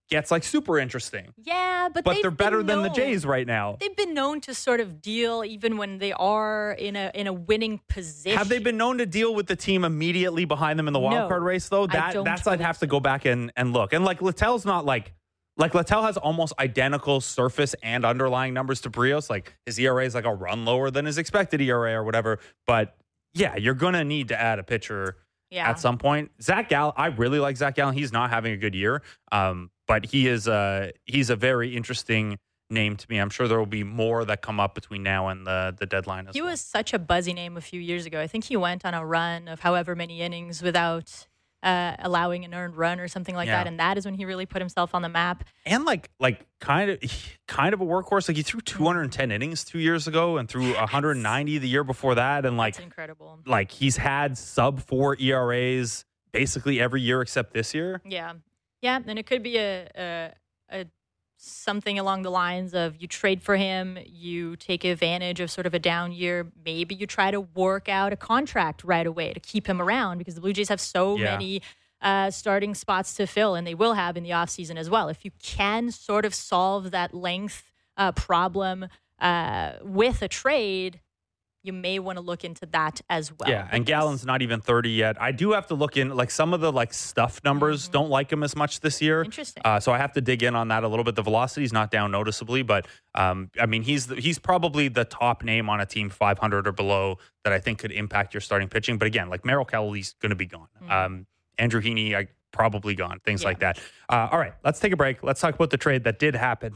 gets like super interesting. Yeah, but, But they're better than known, the Jays right now. They've been known to sort of deal even when they are in a in a winning position. Have they been known to deal with the team immediately behind them in the wild No, card race, though? I That don't That's I'd believe have to so. go back and, and look. And like Littell's not like, like Littell has almost identical surface and underlying numbers to Brios. Like his E R A is like a run lower than his expected E R A or whatever. But yeah, you're going to need to add a pitcher Yeah. at some point. Zach Gallen, I really like Zach Gallen. He's not having a good year, um, but he is uh, he's a very interesting name to me. I'm sure there will be more that come up between now and the the deadline as He well. was such a buzzy name a few years ago. I think he went on a run of however many innings without uh, allowing an earned run or something like Yeah. that, and that is when he really put himself on the map. And like like kind of kind of a workhorse. Like he threw two hundred ten innings two years ago and threw one hundred ninety the year before that. And like It's incredible. like he's had sub four E R As basically every year except this year. Yeah, yeah, and it could be a, a a something along the lines of you trade for him, you take advantage of sort of a down year. Maybe you try to work out a contract right away to keep him around because the Blue Jays have so Yeah. many uh, starting spots to fill, and they will have in the offseason as well. If you can sort of solve that length uh, problem uh, with a trade, you may want to look into that as well. Yeah, and Gallen's not even thirty yet. I do have to look in, like some of the like stuff numbers don't like him as much this year. Interesting. Uh, so I have to dig in on that a little bit. The velocity's not down noticeably, but um, I mean he's the, he's probably the top name on a team five hundred or below that I think could impact your starting pitching. But again, like Merrill Kelly's going to be gone. Mm. Um, Andrew Heaney, I probably gone. Things Yeah. like that. Uh, all right, let's take a break. Let's talk about the trade that did happen.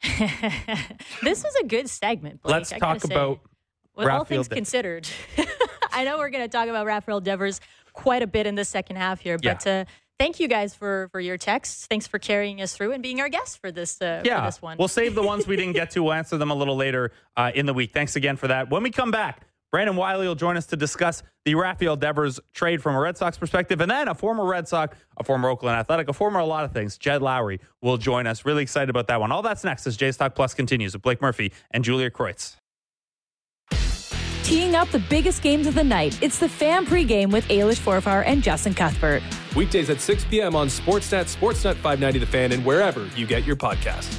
This was a good segment, Blake. Let's I gotta talk say. about With all Rafael things De- considered, I know we're going to talk about Rafael Devers quite a bit in the second half here, but Yeah. uh, thank you guys for, for your texts. Thanks for carrying us through and being our guest for this uh, Yeah, for this one. we'll save the ones we didn't get to. We'll answer them a little later uh, in the week. Thanks again for that. When we come back, Brandon Wiley will join us to discuss the Rafael Devers trade from a Red Sox perspective, and then a former Red Sox, a former Oakland Athletic, a former a lot of things, Jed Lowry, will join us. Really excited about that one. All that's next as Jays Talk Plus continues with Blake Murphy and Julia Kreutz. Teeing up the biggest games of the night, it's the Fan Pregame with Ailish Forfar and Justin Cuthbert. Weekdays at six p.m. on Sportsnet, Sportsnet five ninety The Fan, and wherever you get your podcasts.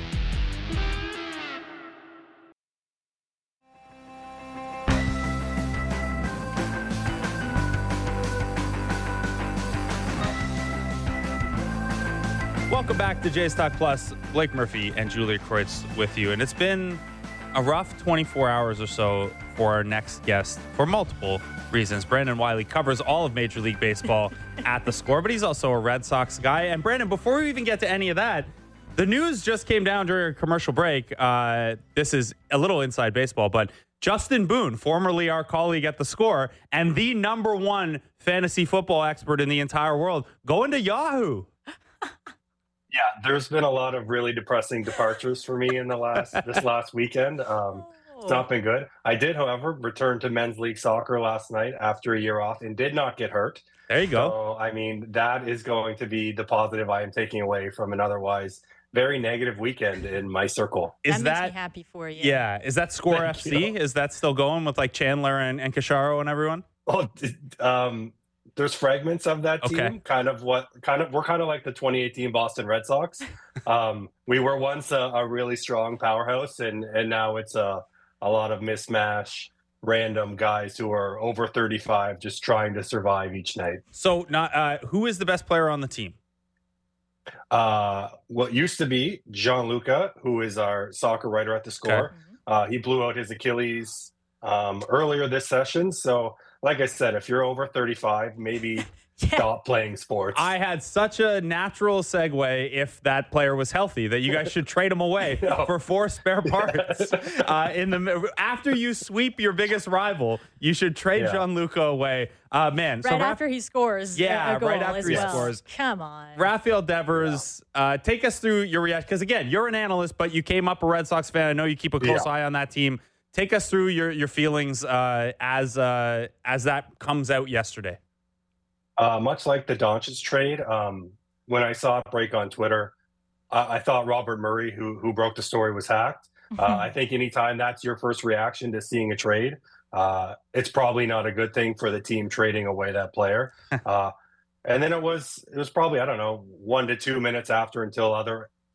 Welcome back to Jays Talk Plus. Blake Murphy and Julia Kreutz with you. And it's been a rough twenty-four hours or so for our next guest for multiple reasons. Brandon Wiley covers all of Major League Baseball at The Score, but he's also a Red Sox guy. And Brandon, before we even get to any of that, the news just came down during a commercial break. Uh, this is a little inside baseball, but Justin Boone, formerly our colleague at The Score and the number one fantasy football expert in the entire world, going to Yahoo. Yeah, there's been a lot of really depressing departures for me in the last this last weekend. Um, it's not been good. I did, however, return to men's league soccer last night after a year off and did not get hurt. There you go. So, I mean, that is going to be the positive I am taking away from an otherwise very negative weekend in my circle. Is that, that, makes me happy for you. yeah, is that Score Thank F C? you. Is that still going with like Chandler and, and Cacharo and everyone? Oh, d- um, there's fragments of that team. Okay. Kind of what kind of we're kind of like the twenty eighteen Boston Red Sox. um, we were once a, a really strong powerhouse, and and now it's a a lot of mismatch, random guys who are over thirty-five just trying to survive each night. So, not uh, who is the best player on the team? Uh, what used to be Gianluca, who is our soccer writer at The Score. Uh, he blew out his Achilles um, earlier this session. So, like I said, if you're over thirty-five, maybe stop playing sports. I had such a natural segue if that player was healthy that you guys should trade him away No. for four spare parts. uh, in the after you sweep your biggest rival, you should trade Yeah. Gianluca away. Uh, man, Right so Ra- after he scores. Yeah, a goal right after as he well. scores. Come on. Rafael Devers, uh, take us through your reaction. Because again, you're an analyst, but you came up a Red Sox fan. I know you keep a close Yeah. eye on that team. Take us through your your feelings uh, as uh, as that comes out yesterday. Uh, much like the Doncic trade, um, when I saw it break on Twitter, I, I thought Robert Murray, who who broke the story, was hacked. Uh, I think anytime that's your first reaction to seeing a trade, uh, it's probably not a good thing for the team trading away that player. uh, and then it was it was probably I don't know one to two minutes after until other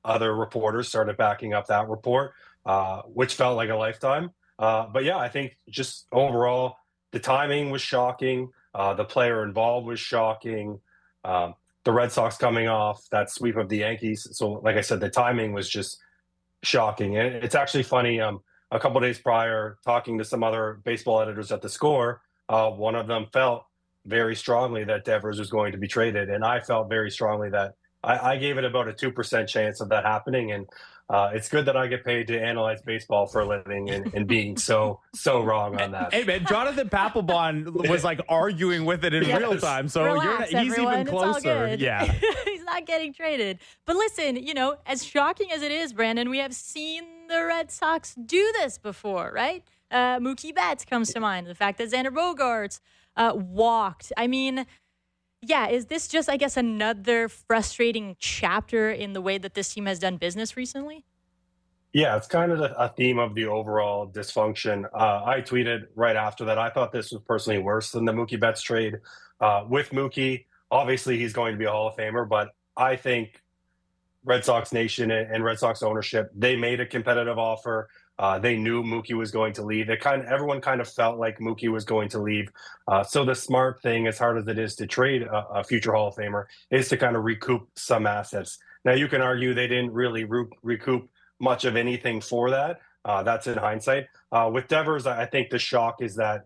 other reporters started backing up that report, uh, which felt like a lifetime. Uh, but yeah, I think just overall, the timing was shocking. Uh, the player involved was shocking. Um, the Red Sox coming off that sweep of the Yankees. So, like I said, the timing was just shocking. And it's actually funny. Um, a couple of days prior, talking to some other baseball editors at The Score, uh, one of them felt very strongly that Devers was going to be traded. And I felt very strongly that I, I gave it about a two percent chance of that happening. And uh, it's good that I get paid to analyze baseball for a living and, and being so, so wrong on that. Hey, man, Jonathan Papelbon was like arguing with it in Yes. real time. So Relax, you're, he's everyone. even It's all closer. good. Yeah. He's not getting traded. But listen, you know, as shocking as it is, Brandon, we have seen the Red Sox do this before, right? Uh, Mookie Betts comes to mind. The fact that Xander Bogaerts uh, walked. I mean, yeah, is this just, I guess, another frustrating chapter in the way that this team has done business recently? Yeah, it's kind of a theme of the overall dysfunction. Uh, I tweeted right after that. I thought this was personally worse than the Mookie Betts trade. Uh, with Mookie, obviously he's going to be a Hall of Famer, but I think Red Sox Nation and Red Sox ownership, they made a competitive offer. Uh, they knew Mookie was going to leave. It kind of, everyone kind of felt like Mookie was going to leave. Uh, so the smart thing, as hard as it is to trade a, a future Hall of Famer, is to kind of recoup some assets. Now, you can argue they didn't really re- recoup much of anything for that. Uh, that's in hindsight. Uh, with Devers, I think the shock is that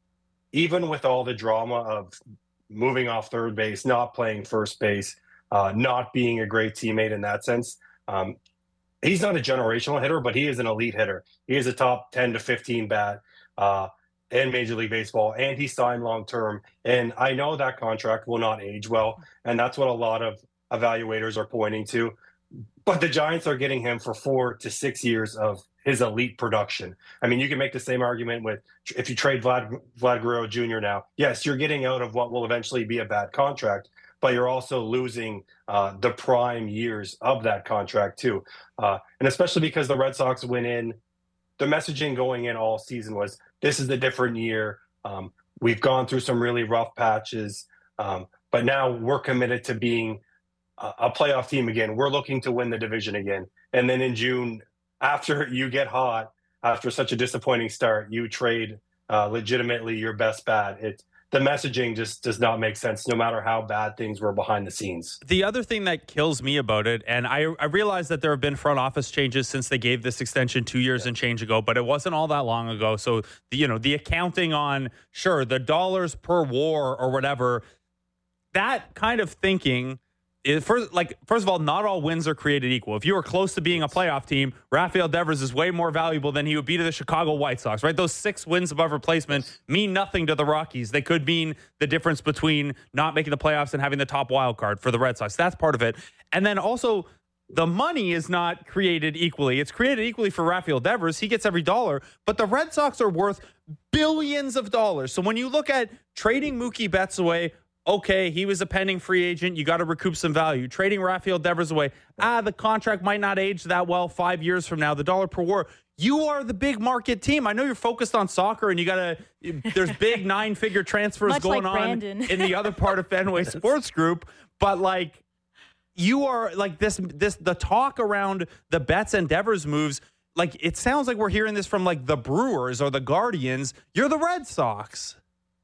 even with all the drama of moving off third base, not playing first base, uh, not being a great teammate in that sense, um, he's not a generational hitter, but he is an elite hitter. He is a top ten to fifteen bat uh, in Major League Baseball, and he signed long-term. And I know that contract will not age well, and that's what a lot of evaluators are pointing to. But the Giants are getting him for four to six years of his elite production. I mean, you can make the same argument with if you trade Vlad, Vlad Guerrero Junior now. Yes, you're getting out of what will eventually be a bad contract, but you're also losing uh, the prime years of that contract too. Uh, and especially because the Red Sox went in, the messaging going in all season was, this is a different year. Um, we've gone through some really rough patches, um, but now we're committed to being a playoff team again. We're looking to win the division again. And then in June, after you get hot, after such a disappointing start, you trade uh, legitimately your best bat. It, the messaging just does not make sense, no matter how bad things were behind the scenes. The other thing that kills me about it, and I, I realize that there have been front office changes since they gave this extension two years yeah. and change ago, but it wasn't all that long ago. So, the, you know, the accounting on, sure, the dollars per war or whatever, that kind of thinking is, first, like, first of all, not all wins are created equal. If you were close to being a playoff team, Rafael Devers is way more valuable than he would be to the Chicago White Sox, right? Those six wins above replacement mean nothing to the Rockies. They could mean the difference between not making the playoffs and having the top wild card for the Red Sox. That's part of it. And then also, the money is not created equally. It's created equally for Rafael Devers. He gets every dollar, but the Red Sox are worth billions of dollars. So when you look at trading Mookie Betts away, okay, he was a pending free agent. You got to recoup some value. Trading Rafael Devers away, ah, the contract might not age that well five years from now. The dollar per war. You are the big market team. I know you're focused on soccer, and you got to. There's big nine-figure transfers going like on in the other part of Fenway Sports Group, but like you are like this. This the talk around the Betts and Devers moves. Like it sounds like we're hearing this from like the Brewers or the Guardians. You're the Red Sox.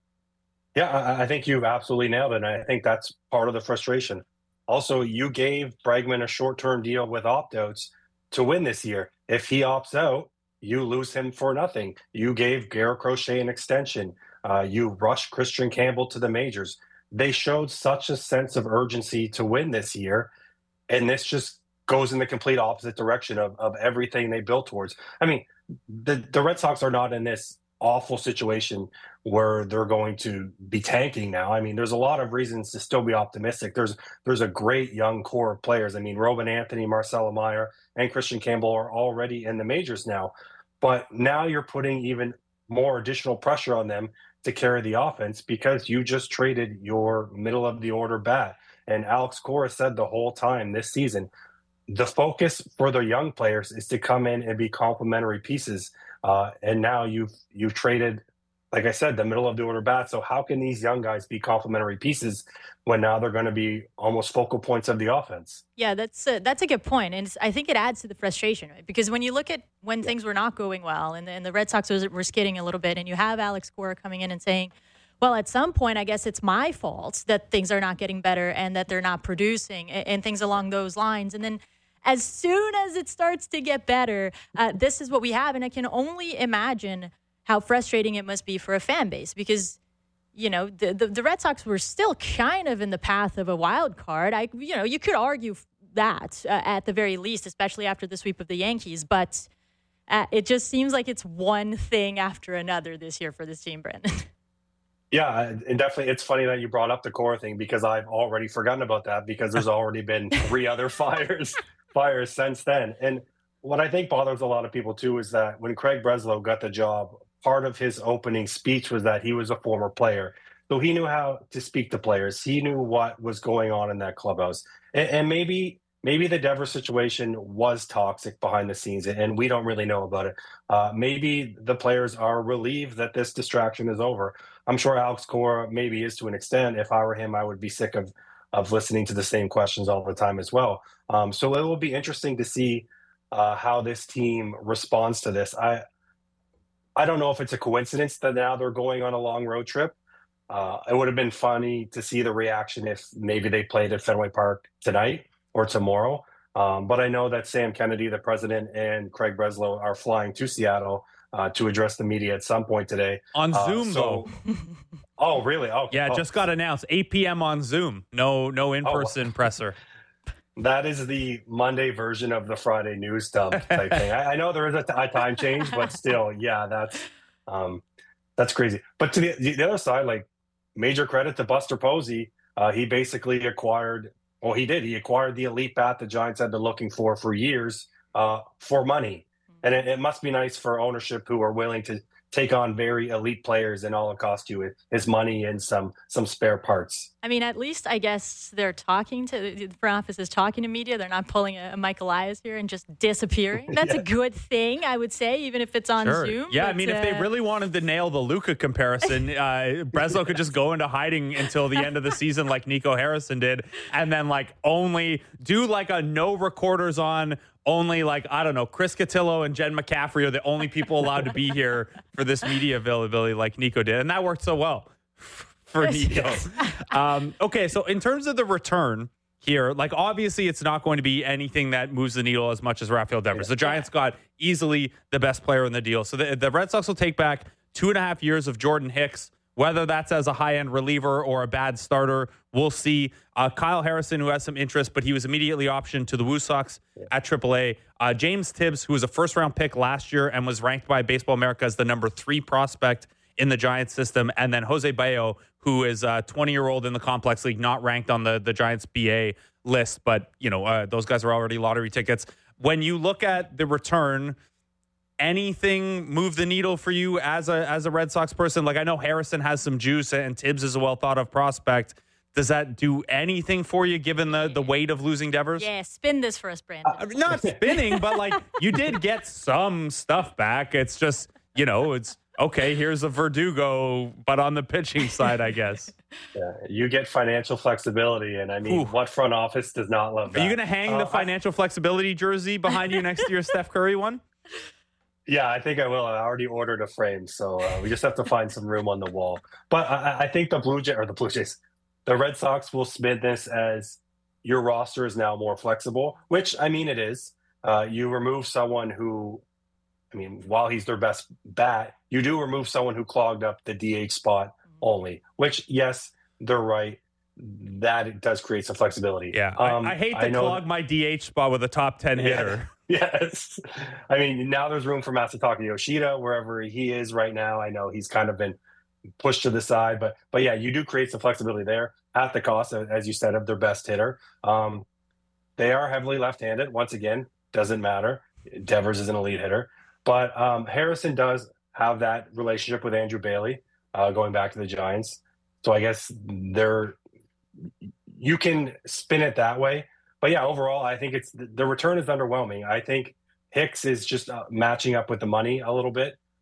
Yeah, I think you've absolutely nailed it. And I think that's part of the frustration. Also, you gave Bregman a short-term deal with opt-outs to win this year. If he opts out, you lose him for nothing. You gave Garrett Crochet an extension. Uh, you rushed Christian Campbell to the majors. They showed such a sense of urgency to win this year, and this just goes in the complete opposite direction of, of everything they built towards. I mean, the, the Red Sox are not in this awful situation where they're going to be tanking now. I mean, there's a lot of reasons to still be optimistic. There's there's a great young core of players. I mean, Robin Anthony, Marcelo Meyer, and Christian Campbell are already in the majors now. But now you're putting even more additional pressure on them to carry the offense because you just traded your middle of the order bat. And Alex Cora said the whole time this season, the focus for the young players is to come in and be complementary pieces. Uh, and now you've you've traded like I said, the middle of the order bat. So how can these young guys be complementary pieces when now they're going to be almost focal points of the offense? Yeah, that's a, that's a good point. And it's, I think it adds to the frustration, right? Because when you look at when things were not going well and the, and the Red Sox was, were skidding a little bit, and you have Alex Cora coming in and saying, well, at some point, I guess it's my fault that things are not getting better and that they're not producing and, and things along those lines. And then as soon as it starts to get better, uh, this is what we have. And I can only imagine how frustrating it must be for a fan base because, you know, the, the, the Red Sox were still kind of in the path of a wild card. I, you know, you could argue that uh, at the very least, especially after the sweep of the Yankees. But uh, it just seems like it's one thing after another this year for this team, Brandon. Yeah, and definitely it's funny that you brought up the core thing because I've already forgotten about that because there's already been three other fires fires since then. And what I think bothers a lot of people too is that when Craig Breslow got the job, part of his opening speech was that he was a former player. So he knew how to speak to players. He knew what was going on in that clubhouse. And, and maybe maybe the Devers situation was toxic behind the scenes, and we don't really know about it. Uh, maybe the players are relieved that this distraction is over. I'm sure Alex Cora maybe is to an extent. If I were him, I would be sick of, of listening to the same questions all the time as well. Um, so it will be interesting to see uh, how this team responds to this. I I don't know if it's a coincidence that now they're going on a long road trip. Uh, it would have been funny to see the reaction if maybe they played at Fenway Park tonight or tomorrow. Um, but I know that Sam Kennedy, the president, and Craig Breslow are flying to Seattle uh, to address the media at some point today. On uh, Zoom, so, though. Oh, really? Oh, yeah, oh. just got announced. eight p.m. on Zoom. No, no in-person oh. presser. That is the Monday version of the Friday news dump type thing. I, I know there is a, t- a time change, but still, yeah, that's um, that's crazy. But to the, the other side, like major credit to Buster Posey. Uh, he basically acquired, well, he did. He acquired the elite bat the Giants had been looking for for years uh, for money. And it, it must be nice for ownership who are willing to take on very elite players and all it costs you is money and some some spare parts. I mean, at least I guess they're talking to the front office is talking to media. They're not pulling a, a Mike Elias here and just disappearing. That's yeah. a good thing, I would say, even if it's on sure. Zoom. Yeah, but, I mean, uh... if they really wanted to nail the Luka comparison, uh, Breslow could just go into hiding until the end of the season like Nico Harrison did, and then like only do like a no recorders on. Only like, I don't know, Chris Cotillo and Jen McCaffrey are the only people allowed to be here for this media availability like Nico did. And that worked so well for Nico. Um, okay, so in terms of the return here, like obviously it's not going to be anything that moves the needle as much as Rafael Devers. The Giants got easily the best player in the deal. So the, the Red Sox will take back two and a half years of Jordan Hicks. Whether that's as a high-end reliever or a bad starter, we'll see. Uh, Kyle Harrison, who has some interest, but he was immediately optioned to the Woo Sox at triple A. Uh, James Tibbs, who was a first-round pick last year and was ranked by Baseball America as the number three prospect in the Giants system. And then Jose Bayo, who is a twenty-year-old in the Complex League, not ranked on the, the Giants B A list, but, you know, uh, those guys are already lottery tickets. When you look at the return, anything move the needle for you as a as a Red Sox person? Like I know Harrison has some juice and Tibbs is a well thought of prospect. Does that do anything for you given the, the weight of losing Devers? Yeah, spin this for us, Brandon. Uh, not spinning, but like you did get some stuff back. It's just, you know, it's okay, here's a Verdugo, but on the pitching side, I guess. Yeah, you get financial flexibility, and I mean, Ooh. what front office does not love that? Are you going to hang uh, the financial I, flexibility jersey behind you next to your Steph Curry one? Yeah, I think I will. I already ordered a frame, so uh, we just have to find some room on the wall. But I, I think the Blue Jays, or the Blue Jays, the Red Sox will spin this as your roster is now more flexible, which, I mean, it is. Uh, you remove someone who, I mean, while he's their best bat, you do remove someone who clogged up the D H spot only, which, yes, they're right. That it does create some flexibility. Yeah, um, I, I hate to I clog my D H spot with a top ten hitter. Yeah, yes. I mean, now there's room for Masataka Yoshida wherever he is right now. I know he's kind of been pushed to the side, but but yeah, you do create some flexibility there at the cost, as you said, of their best hitter. Um, they are heavily left-handed. Once again, doesn't matter. Devers is an elite hitter. But um, Harrison does have that relationship with Andrew Bailey uh, going back to the Giants. So I guess they're you can spin it that way. But yeah, overall, I think it's the return is underwhelming. I think Hicks is just uh, matching up with the money a little bit.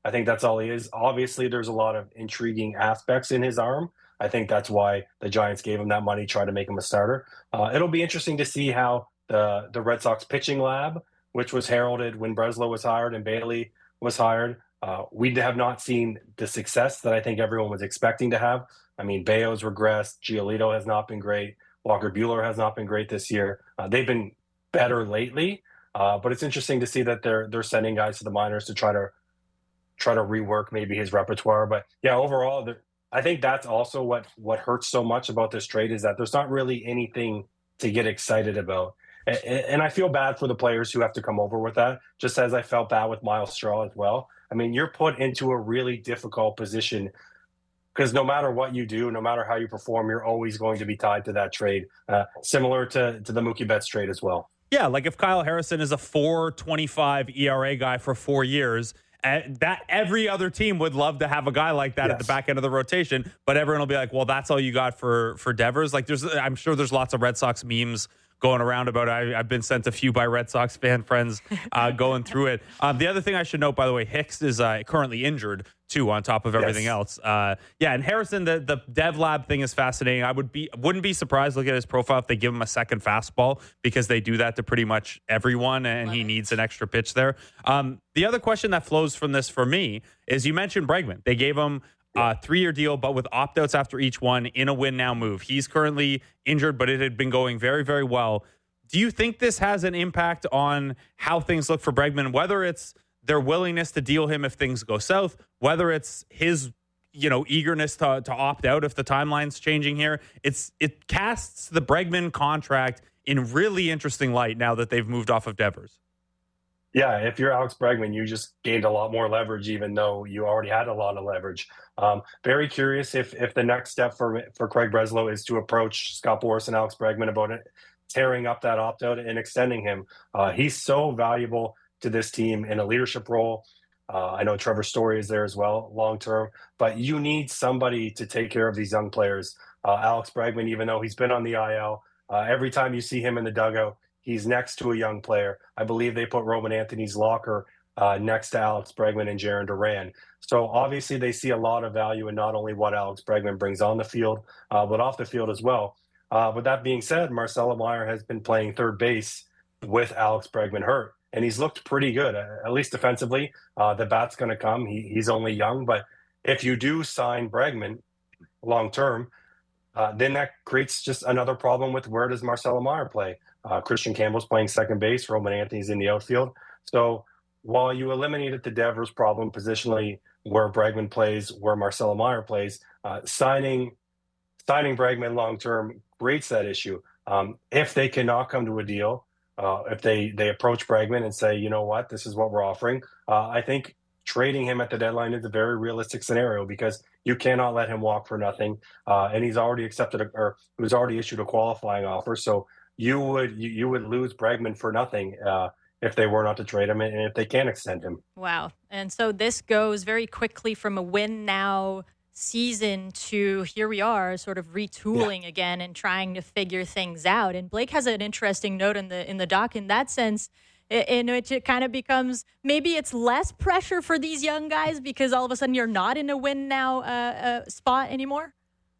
I think that's all he is. Obviously, there's a lot of intriguing aspects in his arm. I think that's why the Giants gave him that money, tried to make him a starter. Uh, it'll be interesting to see how the, the Red Sox pitching lab, which was heralded when Breslow was hired and Bailey was hired, uh, we have not seen the success that I think everyone was expecting to have. I mean, Bayo's regressed. Giolito has not been great. Walker Buehler has not been great this year. Uh, they've been better lately, uh, but it's interesting to see that they're they're sending guys to the minors to try to try to rework maybe his repertoire. But yeah, overall, I think that's also what what hurts so much about this trade is that there's not really anything to get excited about. And, and I feel bad for the players who have to come over with that, just as I felt bad with Miles Straw as well. I mean, you're put into a really difficult position because no matter what you do, no matter how you perform, you're always going to be tied to that trade, uh, similar to, to the Mookie Betts trade as well. Yeah, like if Kyle Harrison is a four twenty-five E R A guy for four years, uh, that every other team would love to have a guy like that yes. at the back end of the rotation, but everyone will be like, well, that's all you got for for Devers. Like, there's, I'm sure there's lots of Red Sox memes going around about it. I, I've been sent a few by Red Sox fan friends uh, going through it. Um, the other thing I should note, by the way, Hicks is uh, currently injured too, on top of everything yes. else. Uh, yeah, and Harrison, the the Dev Lab thing is fascinating. I would be wouldn't be surprised looking at his profile if they give him a second fastball, because they do that to pretty much everyone, and Love he it. needs an extra pitch there. Um, the other question that flows from this for me is, you mentioned Bregman. They gave him Uh, three-year deal, but with opt-outs after each one in a win-now move. He's currently injured, but it had been going very, very well. Do you think this has an impact on how things look for Bregman, whether it's their willingness to deal him if things go south, whether it's his, you know, eagerness to, to opt out if the timeline's changing here? It's It casts the Bregman contract in really interesting light now that they've moved off of Devers. Yeah, if you're Alex Bregman, you just gained a lot more leverage, even though you already had a lot of leverage. Um, very curious if if the next step for for Craig Breslow is to approach Scott Boras and Alex Bregman about it, tearing up that opt-out and extending him. Uh, he's so valuable to this team in a leadership role. Uh, I know Trevor Story is there as well, long-term. But you need somebody to take care of these young players. Uh, Alex Bregman, even though he's been on the I L, uh, every time you see him in the dugout, he's next to a young player. I believe they put Roman Anthony's locker uh, next to Alex Bregman and Jarren Duran. So obviously they see a lot of value in not only what Alex Bregman brings on the field, uh, but off the field as well. Uh, with that being said, Marcelo Meyer has been playing third base with Alex Bregman hurt, and he's looked pretty good, at least defensively. Uh, the bat's going to come. He, he's only young, but if you do sign Bregman long-term, uh, then that creates just another problem with where does Marcelo Meyer play? Uh, Christian Campbell's playing second base. Roman Anthony's in the outfield. So while you eliminated the Devers problem positionally where Bregman plays, where Marcelo Meyer plays, uh, signing signing Bregman long-term creates that issue. Um, if they cannot come to a deal, uh, if they, they approach Bregman and say, you know what, this is what we're offering, uh, I think trading him at the deadline is a very realistic scenario because you cannot let him walk for nothing. Uh, and he's already accepted a, or he was already issued a qualifying offer. So you would you, you would lose Bregman for nothing uh, if they were not to trade him and if they can extend him. Wow. And so this goes very quickly from a win now season to here we are sort of retooling yeah. again and trying to figure things out. And Blake has an interesting note in the in the doc in that sense, in which it kind of becomes maybe it's less pressure for these young guys because all of a sudden you're not in a win now uh, uh, spot anymore.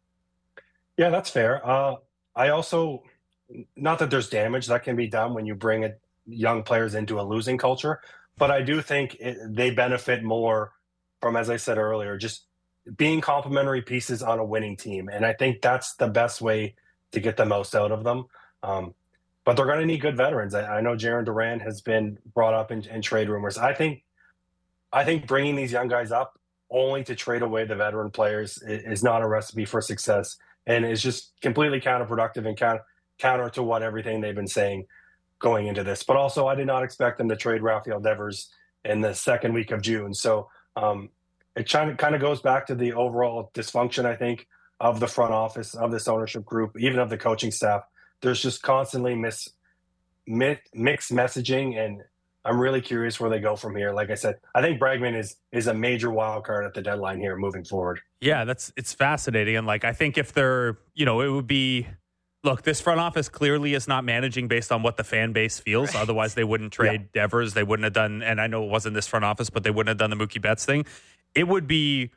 Yeah, that's fair. Uh, I also, not that there's damage that can be done when you bring a, young players into a losing culture, but I do think it, they benefit more from, as I said earlier, just being complementary pieces on a winning team. And I think that's the best way to get the most out of them. Um, but they're going to need good veterans. I, I know Jarren Duran has been brought up in, in trade rumors. I think, I think bringing these young guys up only to trade away the veteran players is, is not a recipe for success, and is just completely counterproductive and counter, counter to what everything they've been saying going into this. But also, I did not expect them to trade Rafael Devers in the second week of June. So um, it kind of, kind of goes back to the overall dysfunction, I think, of the front office, of this ownership group, even of the coaching staff. There's just constantly mis, mi- mixed messaging, and I'm really curious where they go from here. Like I said, I think Bregman is is a major wild card at the deadline here moving forward. Yeah, that's it's fascinating. And like I think if they're, you know, it would be Look, this front office clearly is not managing based on what the fan base feels. Right. Otherwise, they wouldn't trade yeah. Devers. They wouldn't have done, and I know it wasn't this front office, but they wouldn't have done the Mookie Betts thing. It would be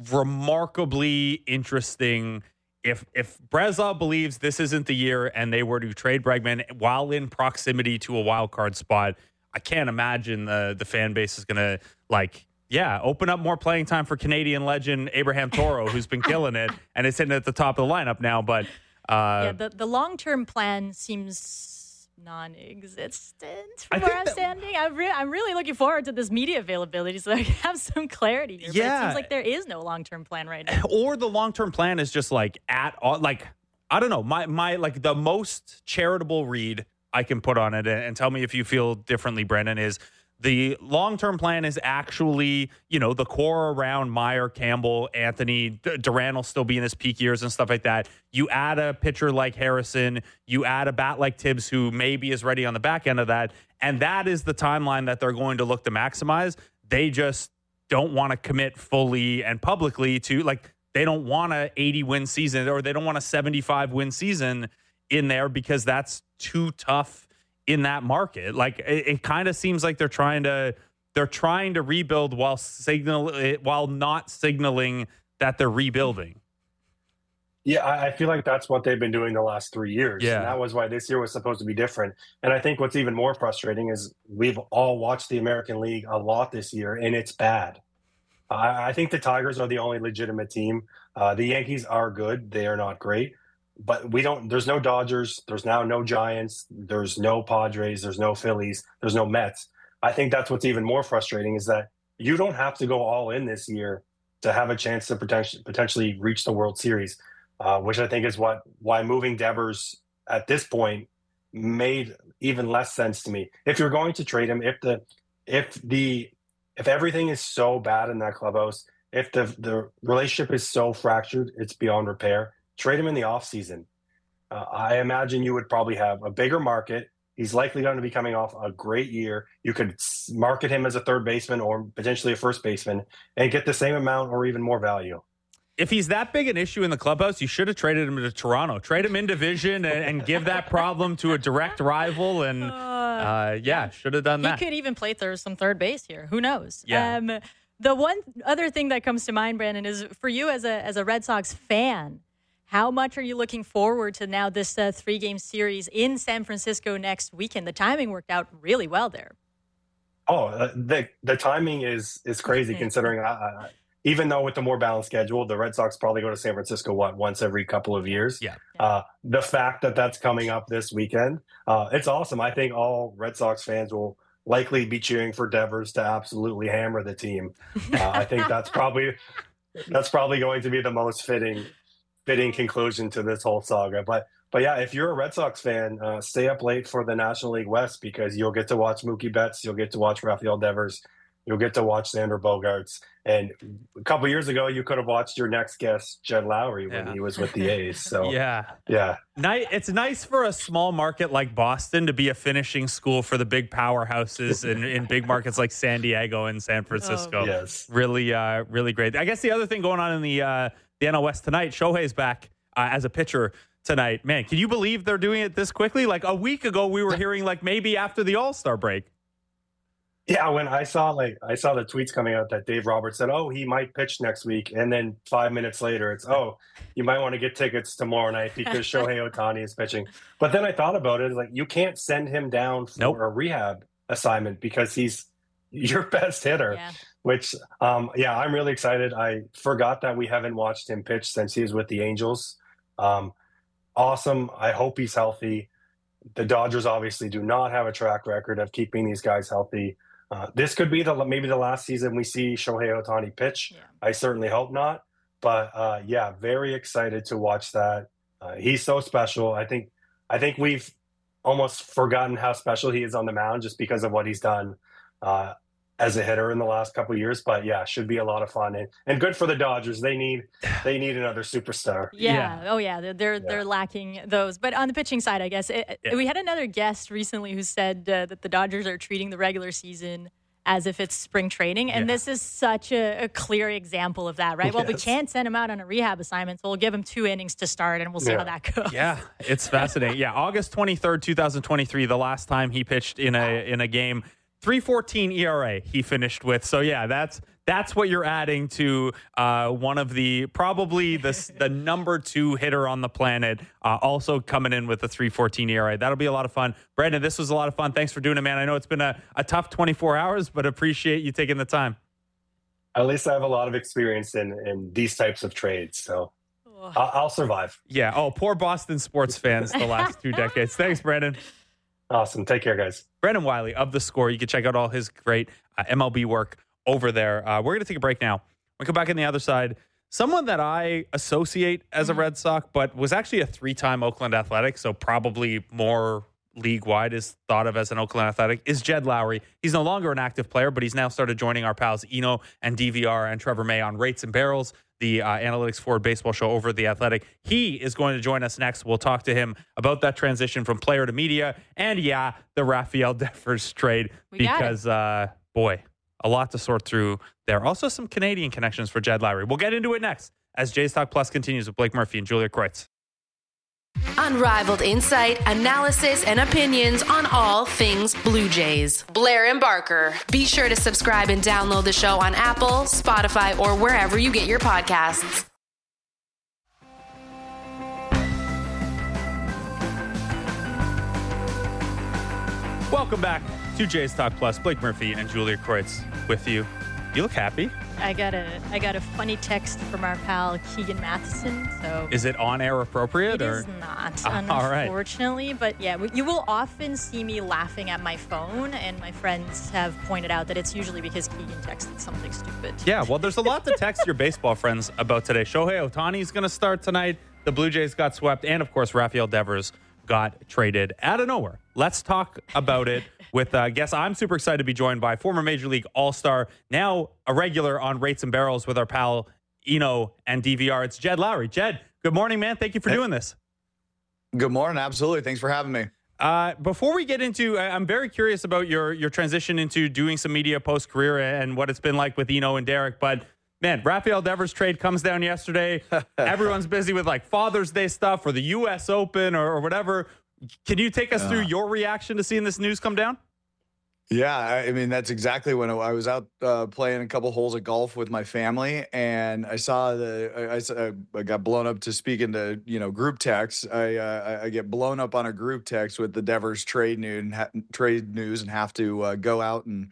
remarkably interesting if if Breslau believes this isn't the year and they were to trade Bregman while in proximity to a wild card spot. I can't imagine the the fan base is going to like. Yeah, open up more playing time for Canadian legend Abraham Toro, who's been killing it, and is sitting at the top of the lineup now. But uh, yeah, the, the long-term plan seems non-existent I from where think I'm that- standing. I'm, re- I'm really looking forward to this media availability so I can have some clarity here. But Yeah. it seems like there is no long-term plan right now. or the long-term plan is just like at all, like I don't know, my my like the most charitable read I can put on it, and tell me if you feel differently, Brendan, is the long-term plan is actually, you know, the core around Meyer, Campbell, Anthony, D- Duran will still be in his peak years and stuff like that. You add a pitcher like Harrison, you add a bat like Tibbs, who maybe is ready on the back end of that, and that is the timeline that they're going to look to maximize. They just don't want to commit fully and publicly to, like, they don't want a eighty-win season, or they don't want a seventy-five-win season in there because that's too tough in that market. Like it, it kind of seems like they're trying to they're trying to rebuild while signal while not signaling that they're rebuilding. Yeah, I I feel like that's what they've been doing the last three years. Yeah. And that was why this year was supposed to be different. And I think what's even more frustrating is we've all watched the American League a lot this year, and it's bad. I, I think the Tigers are the only legitimate team. Uh, the Yankees are good. They are not great. But we don't, there's no Dodgers. There's now no Giants. There's no Padres. There's no Phillies. There's no Mets. I think that's what's even more frustrating is that you don't have to go all in this year to have a chance to potentially potentially reach the World Series, uh, which I think is what why moving Devers at this point made even less sense to me. If you're going to trade him, if the if the if everything is so bad in that clubhouse, if the the relationship is so fractured, it's beyond repair. Trade him in the offseason. Uh, I imagine you would probably have a bigger market. He's likely going to be coming off a great year. You could market him as a third baseman or potentially a first baseman and get the same amount or even more value. If he's that big an issue in the clubhouse, you should have traded him to Toronto. Trade him in division and, and give that problem to a direct rival. And uh, yeah, should have done He that. could even play third, some third base here. Who knows? Yeah. Um, the one other thing that comes to mind, Brandon, is for you as a as a Red Sox fan, how much are you looking forward to now this uh, three-game series in San Francisco next weekend? The timing worked out really well there. Oh, uh, the the timing is is crazy considering uh, uh, even though with the more balanced schedule, the Red Sox probably go to San Francisco, what, once every couple of years? Yeah. Uh, the fact that that's coming up this weekend, uh, it's awesome. I think all Red Sox fans will likely be cheering for Devers to absolutely hammer the team. Uh, I think that's probably that's probably going to be the most fitting fitting conclusion to this whole saga. But but yeah, if you're a Red Sox fan, uh, stay up late for the National League West because you'll get to watch Mookie Betts, you'll get to watch Rafael Devers, you'll get to watch Xander Bogaerts. And a couple years ago, you could have watched your next guest, Jed Lowry, when Yeah. he was with the A's. So Yeah. yeah. Ni- It's nice for a small market like Boston to be a finishing school for the big powerhouses in, in big markets like San Diego and San Francisco. Oh, Yes. Really, uh, really great. I guess the other thing going on in the uh, the N L West tonight, Shohei's back uh, as a pitcher tonight. Man, can you believe they're doing it this quickly? Like a week ago, we were hearing like maybe after the All-Star break. Yeah, when I saw like I saw the tweets coming out that Dave Roberts said, "Oh, he might pitch next week," and then five minutes later, it's, "Oh, you might want to get tickets tomorrow night because Shohei Ohtani is pitching." But then I thought about it, like you can't send him down for Nope. a rehab assignment because he's your best hitter. Yeah. Which, um, yeah, I'm really excited. I forgot that we haven't watched him pitch since he was with the Angels. Um, awesome. I hope he's healthy. The Dodgers obviously do not have a track record of keeping these guys healthy. Uh, this could be the maybe the last season we see Shohei Ohtani pitch. Yeah. I certainly hope not. But uh, yeah, very excited to watch that. Uh, he's so special. I think I think we've almost forgotten how special he is on the mound just because of what he's done uh, as a hitter in the last couple of years. But yeah, should be a lot of fun and, and good for the Dodgers. They need they need another superstar. Yeah. Yeah. Oh, yeah. They're they're, Yeah. they're lacking those. But on the pitching side, I guess it, Yeah. we had another guest recently who said uh, that the Dodgers are treating the regular season as if it's spring training. And Yeah. this is such a, a clear example of that, right? Well, we Yes. can't send him out on a rehab assignment, so we'll give him two innings to start, and we'll see Yeah. how that goes. Yeah, it's fascinating. Yeah, August twenty-third, twenty twenty-three, the last time he pitched in a in a game, three fourteen E R A he finished with. So yeah, that's that's what you're adding to uh, one of the probably the the number two hitter on the planet, uh, also coming in with a three fourteen E R A. That'll be a lot of fun. Brandon, this was a lot of fun. Thanks for doing it, man. I know it's been a, a tough twenty-four hours, but appreciate you taking the time. At least I have a lot of experience in in these types of trades, so I'll, I'll survive. Yeah. Oh, poor Boston sports fans the last two decades. Thanks, Brandon. Awesome. Take care, guys. Brandon Wiley of The Score. You can check out all his great uh, M L B work over there. Uh, we're going to take a break now. We'll come back on the other side. Someone that I associate as a Red Sox, but was actually a three-time Oakland Athletic, so probably more league-wide is thought of as an Oakland Athletic, is Jed Lowrie. He's no longer an active player, but he's now started joining our pals Eno and D V R and Trevor May on Rates and Barrels, the uh, Analytics Forward baseball show over at The Athletic. He is going to join us next. We'll talk to him about that transition from player to media and, yeah, the Rafael Devers trade We got it. because, uh, boy, a lot to sort through there. Also some Canadian connections for Jed Lowrie. We'll get into it next as Jays Talk Plus continues with Blake Murphy and Julia Kreutz. Unrivaled insight, analysis, and opinions on all things Blue Jays. Blair and Barker. Be sure to subscribe and download the show on Apple, Spotify, or wherever you get your podcasts. Welcome back to Jays Talk Plus. Blake Murphy and Julia Kreutz with you. You look happy. I got a I got a funny text from our pal Keegan Matheson. So Is it on air appropriate? it or is not, Ah, all right. unfortunately. But yeah, you will often see me laughing at my phone, and my friends have pointed out that it's usually because Keegan texted something stupid. Yeah, well, there's a lot to text your baseball friends about today. Shohei Ohtani's going to start tonight. The Blue Jays got swept. And, of course, Rafael Devers got traded out of nowhere. Let's talk about it with, I uh, guess I'm super excited to be joined by former Major League All-Star, now a regular on Rates and Barrels with our pal Eno and D V R. It's Jed Lowrie. Jed, good morning, man. Thank you for Hey. doing this. Good morning. Absolutely. Thanks for having me. Uh, before we get into, I- I'm very curious about your your transition into doing some media post career and what it's been like with Eno and Derek. But man, Rafael Devers trade comes down yesterday. Everyone's busy with like Father's Day stuff or the U S Open or, or whatever. Can you take us Uh. through your reaction to seeing this news come down? Yeah, I I mean, that's exactly when I was out uh, playing a couple holes of golf with my family, and I saw the, I, I saw- I got blown up to speak into, you know, group text. I, uh, I I get blown up on a group text with the Devers trade news and, ha- trade news and have to uh, go out and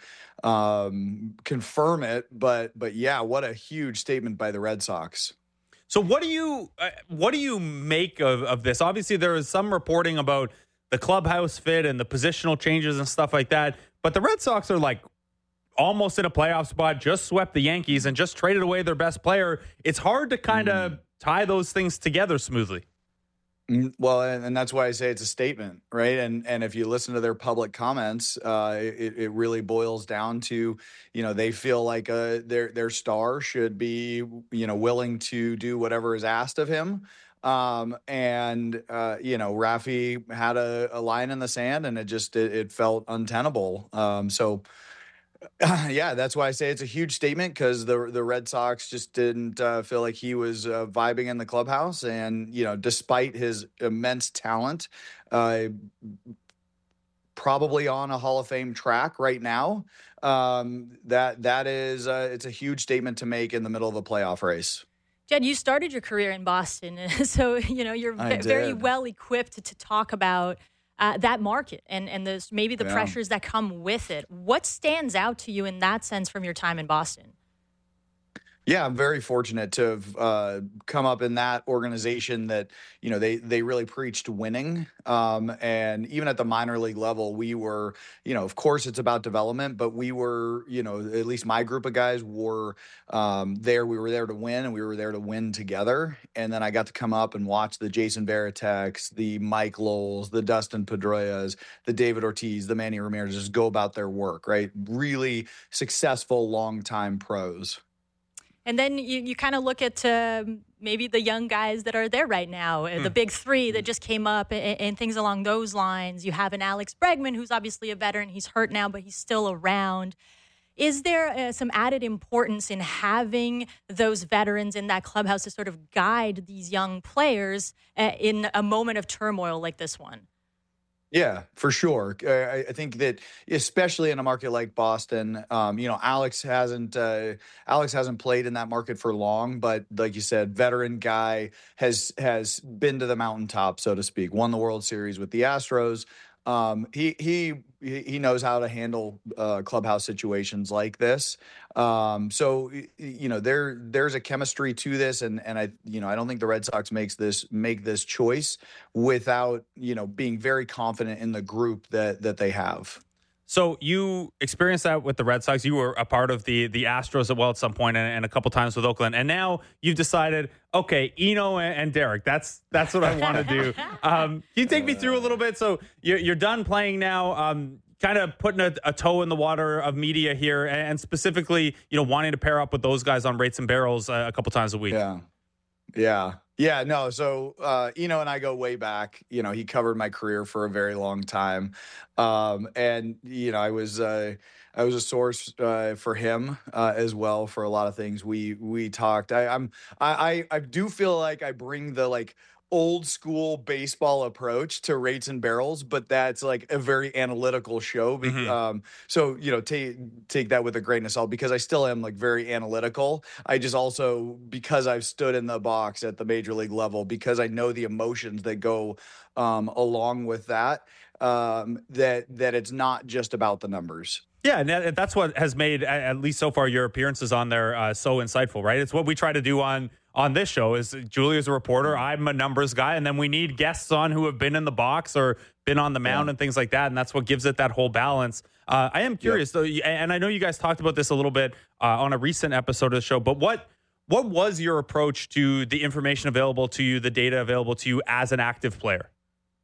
um, confirm it. But, but yeah, what a huge statement by the Red Sox. So what do you uh, what do you make of, of this? Obviously, there is some reporting about the clubhouse fit and the positional changes and stuff like that. But the Red Sox are like almost in a playoff spot, just swept the Yankees and just traded away their best player. It's hard to kind of mm. tie those things together smoothly. Well, and, and that's why I say it's a statement, right? And and if you listen to their public comments, uh, it, it really boils down to, you know, they feel like uh, their their star should be, you know, willing to do whatever is asked of him. Um, and, uh, you know, Rafi had a, a line in the sand and it just, it, it felt untenable. Um, so, uh, yeah, that's why I say it's a huge statement because the the Red Sox just didn't uh, feel like he was uh, vibing in the clubhouse. And, you know, despite his immense talent, uh, probably on a Hall of Fame track right now, um, that that is, uh, it's a huge statement to make in the middle of a playoff race. Jed, you started your career in Boston, so you know you're v- very well equipped to, to talk about uh, that market and and the, maybe the yeah. pressures that come with it. What stands out to you in that sense from your time in Boston? Yeah, I'm very fortunate to have uh, come up in that organization that, you know, they they really preached winning. Um, and even at the minor league level, we were, you know, of course it's about development, but we were, you know, at least my group of guys were um, there. We were there to win and we were there to win together. And then I got to come up and watch the Jason Varitek's, the Mike Lowells, the Dustin Pedroias, the David Ortiz, the Manny Ramirez just go about their work, right? Really successful, longtime pros. And then you, you kind of look at uh, maybe the young guys that are there right now, mm. the big three that just came up and, and things along those lines. You have an Alex Bregman, who's obviously a veteran. He's hurt now, but he's still around. Is there uh, some added importance in having those veterans in that clubhouse to sort of guide these young players uh, in a moment of turmoil like this one? Yeah, for sure. I, I think that especially in a market like Boston, um, you know, Alex hasn't uh, Alex hasn't played in that market for long, but like you said, veteran guy has has been to the mountaintop, so to speak. Won the World Series with the Astros. Um, he he he knows how to handle uh, clubhouse situations like this. Um, so you know there there's a chemistry to this, and and I you know I don't think the Red Sox makes this make this choice without you know being very confident in the group that that they have. So you experienced that with the Red Sox. You were a part of the the Astros as well at some point, and, and a couple times with Oakland. And now you've decided, okay, Eno and, and Derek, that's that's what I want to do. Um, can you take me through a little bit? So you're, you're done playing now, um, kind of putting a, a toe in the water of media here, and, and specifically, you know, wanting to pair up with those guys on Rates and Barrels uh, a couple times a week. Yeah, yeah. Yeah, no. So, uh, Eno and I go way back. You know, he covered my career for a very long time, um, and you know, I was uh, I was a source uh, for him uh, as well for a lot of things. We we talked. I, I'm I I do feel like I bring the like old school baseball approach to Rates and Barrels, but that's like a very analytical show. Mm-hmm. Um, so, you know, take, take that with a grain of salt because I still am like very analytical. I just also, because I've stood in the box at the major league level, because I know the emotions that go um, along with that, um, that, that it's not just about the numbers. Yeah, and that's what has made, at least so far, your appearances on there uh, so insightful, right? It's what we try to do on on this show. Is Julia's a reporter, I'm a numbers guy, and then we need guests on who have been in the box or been on the mound yeah. and things like that, and that's what gives it that whole balance. Uh, I am curious, yep. though, and I know you guys talked about this a little bit uh, on a recent episode of the show, but what what was your approach to the information available to you, the data available to you as an active player?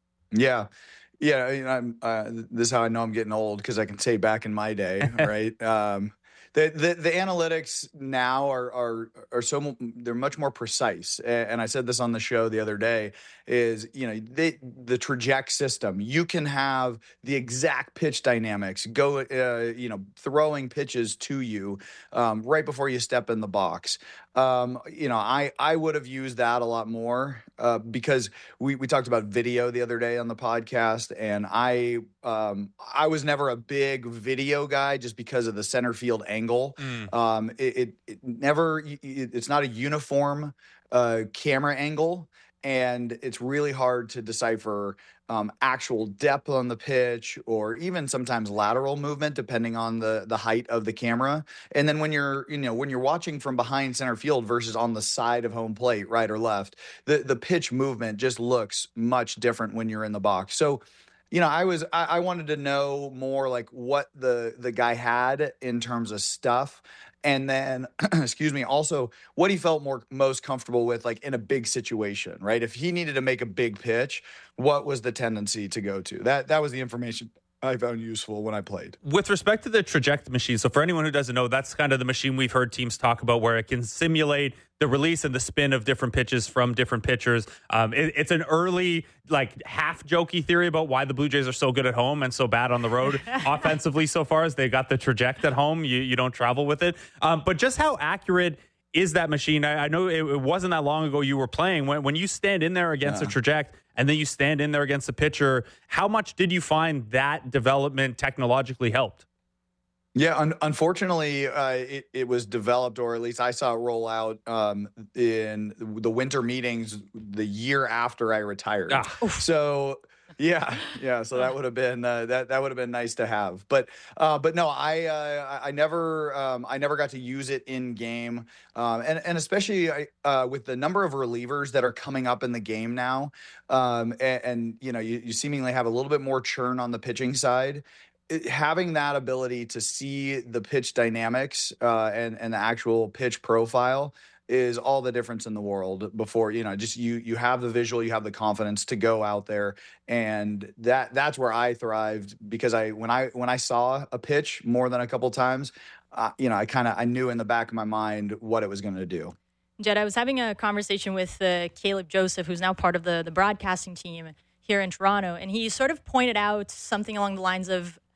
Yeah. Yeah, you know, I'm, uh, this is how I know I'm getting old because I can say back in my day, right? Um, the, the the analytics now are are are so they're much more precise, and I said this on the show the other day. Is you know they, the Traject system, you can have the exact pitch dynamics go, uh, you know, throwing pitches to you um, right before you step in the box. Um, you know, I, I would have used that a lot more uh, because we, we talked about video the other day on the podcast, and I um, I was never a big video guy just because of the center field angle. Mm. Um, it, it, it never it, it's not a uniform uh, camera angle. And it's really hard to decipher um, actual depth on the pitch or even sometimes lateral movement, depending on the, the height of the camera. And then when you're, you know, when you're watching from behind center field versus on the side of home plate, right or left, the, the pitch movement just looks much different when you're in the box. So, you know, I was, I, I wanted to know more like what the, the guy had in terms of stuff. And then, excuse me, also what he felt more most comfortable with, like in a big situation, right? If he needed to make a big pitch, what was the tendency to go to? That that was the information I found useful when I played. With respect to the Traject machine, so for anyone who doesn't know, that's kind of the machine we've heard teams talk about where it can simulate the release and the spin of different pitches from different pitchers. Um, it, it's an early, like, half-jokey theory about why the Blue Jays are so good at home and so bad on the road offensively so far as they got the Traject at home. You, you don't travel with it. Um, but just how accurate is that machine? I, I know it, it wasn't that long ago you were playing. When, when you stand in there against yeah. a Traject and then you stand in there against a pitcher, how much did you find that development technologically helped? Yeah, un- unfortunately, uh, it, it was developed, or at least I saw it roll out um, in the winter meetings the year after I retired. Ah. So, yeah, yeah. So that would have been uh, that that would have been nice to have. But uh, but no, I uh, I never um, I never got to use it in game, um, and and especially uh, with the number of relievers that are coming up in the game now, um, and, and you know you, you seemingly have a little bit more churn on the pitching side. It, having that ability to see the pitch dynamics uh, and and the actual pitch profile is all the difference in the world. Before you know, just you you have the visual, you have the confidence to go out there, and that that's where I thrived because I when I when I saw a pitch more than a couple times, uh, you know, I kind of I knew in the back of my mind what it was going to do. Jed, I was having a conversation with uh, Caleb Joseph, who's now part of the the broadcasting team here in Toronto, and he sort of pointed out something along the lines of,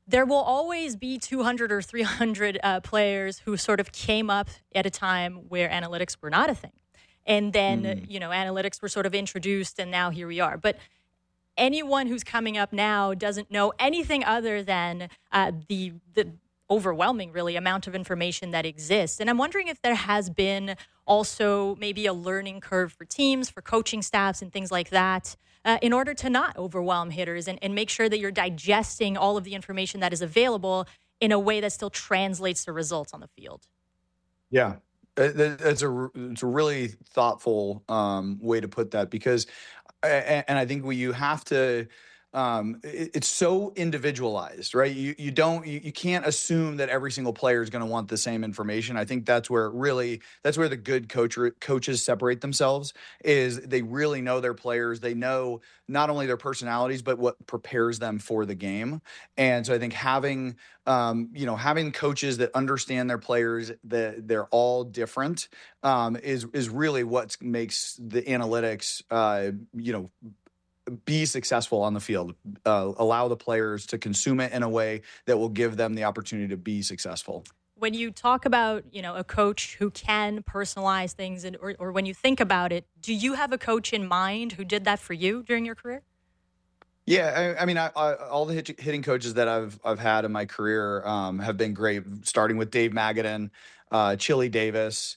there will always be two hundred or three hundred uh, players who sort of came up at a time where analytics were not a thing. And then, mm. you know, analytics were sort of introduced, and now here we are. But anyone who's coming up now doesn't know anything other than uh, the the overwhelming, really, amount of information that exists. And I'm wondering if there has been also maybe a learning curve for teams, for coaching staffs, and things like that, uh, in order to not overwhelm hitters and, and make sure that you're digesting all of the information that is available in a way that still translates to results on the field. Yeah. It's a, it's a really thoughtful um, way to put that, because, and I think we, you have to, um, it, it's so individualized, right? You you don't, you, you can't assume that every single player is going to want the same information. I think that's where it really, that's where the good coach, coaches separate themselves, is they really know their players. They know not only their personalities, but what prepares them for the game. And so I think having, um, you know, having coaches that understand their players, that they're all different, um, is, is really what makes the analytics, uh, you know, be successful on the field, uh, allow the players to consume it in a way that will give them the opportunity to be successful. When you talk about, you know, a coach who can personalize things, and or, or when you think about it, do you have a coach in mind who did that for you during your career? Yeah, I, I mean, I, I, all the hit, hitting coaches that I've I've had in my career um, have been great, starting with Dave Magadan, uh, Chili Davis,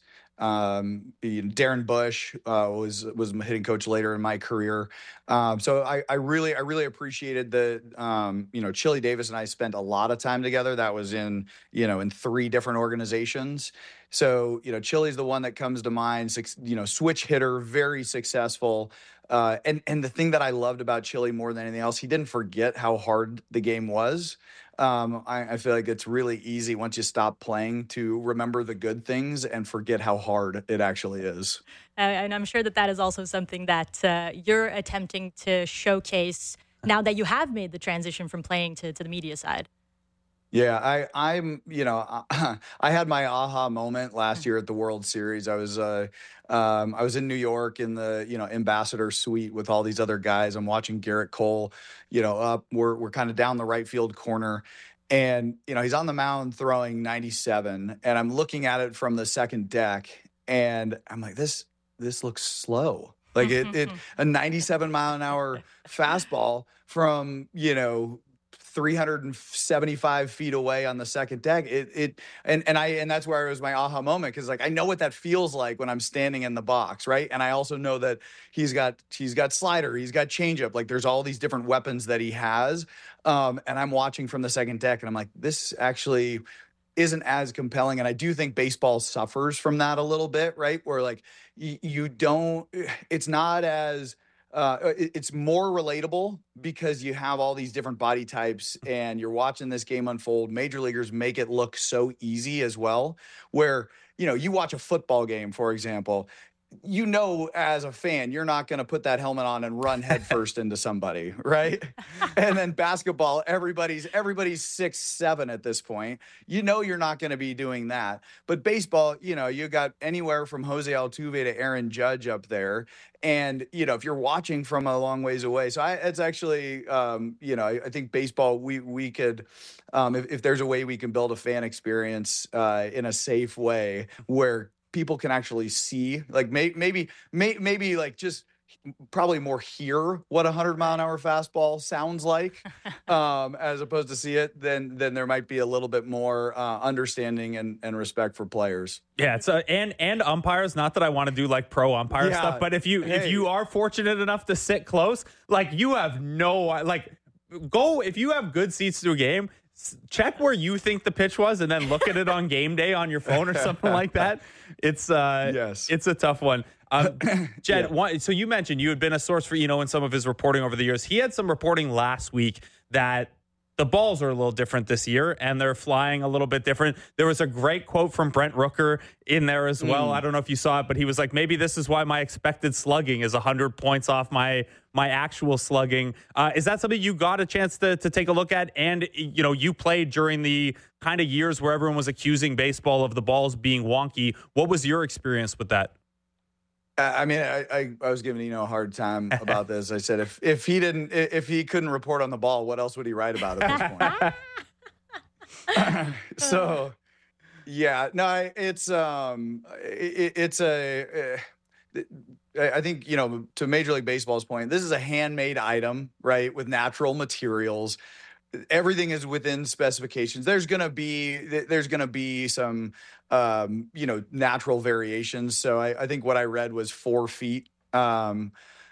Um, you know, Darren Bush uh, was was my hitting coach later in my career. Um, so I, I really I really appreciated the um, you know, Chili Davis and I spent a lot of time together. That was in you know in three different organizations. So you know Chili's the one that comes to mind. Six, you know, switch hitter, very successful. Uh, and and the thing that I loved about Chili more than anything else, he didn't forget how hard the game was. Um, I, I feel like it's really easy once you stop playing to remember the good things and forget how hard it actually is. Uh, and I'm sure that that is also something that uh, you're attempting to showcase now that you have made the transition from playing to, to the media side. Yeah, I, I'm, you know, I, I had my aha moment last year at the World Series. I was, uh, um, I was in New York in the, you know, ambassador suite with all these other guys. I'm watching Garrett Cole, you know, up. We're we're kind of down the right field corner, and you know he's on the mound throwing ninety-seven, and I'm looking at it from the second deck, and I'm like, this this looks slow. Like it, it a ninety-seven mile an hour fastball from you know. three hundred seventy-five feet away on the second deck. It, it, and, and I, and that's where it was my aha moment. Cause like, I know what that feels like when I'm standing in the box. Right. And I also know that he's got, he's got slider, he's got changeup. Like there's all these different weapons that he has. Um, and I'm watching from the second deck and I'm like, this actually isn't as compelling. And I do think baseball suffers from that a little bit, right? Where like you, you don't, it's not as, Uh, it, it's more relatable because you have all these different body types and you're watching this game unfold. Major leaguers make it look so easy as well, where, you know, you watch a football game, for example, you know, as a fan, you're not going to put that helmet on and run headfirst into somebody, right? And then basketball, everybody's everybody's six, seven at this point. You know, you're not going to be doing that. But baseball, you know, you got anywhere from Jose Altuve to Aaron Judge up there. And, you know, if you're watching from a long ways away. So I, it's actually, um, you know, I, I think baseball, we we could, um, if, if there's a way we can build a fan experience uh, in a safe way where people can actually see, like may, maybe, may, maybe like just probably more hear what a hundred mile an hour fastball sounds like, um, as opposed to see it, then then there might be a little bit more uh, understanding and, and respect for players. Yeah, it's a, and and umpires. Not that I want to do like pro umpire yeah. stuff, but if you hey. if you are fortunate enough to sit close, like you have no like go if you have good seats to a game. Check where you think the pitch was and then look at it on game day on your phone or something like that. It's uh, yes. it's a tough one. Um, Jed, yeah. one, so you mentioned you had been a source for Eno in some of his reporting over the years. He had some reporting last week that the balls are a little different this year and they're flying a little bit different. There was a great quote from Brent Rooker in there as well. Mm. I don't know if you saw it, but he was like, maybe this is why my expected slugging is one hundred points off my my actual slugging. Uh, is that something you got a chance to to take a look at? And, you know, you played during the kind of years where everyone was accusing baseball of the balls being wonky. What was your experience with that? I mean, I, I, I was giving Eno a hard time about this. I said, if if he didn't, if he couldn't report on the ball, what else would he write about at this point? so, yeah, no, it's um, it, it's a. Uh, I think, you know, to Major League Baseball's point, this is a handmade item, right, with natural materials. Everything is within specifications. There's gonna be there's gonna be some um, you know, natural variations. So I, I think what I read was four feet. Um,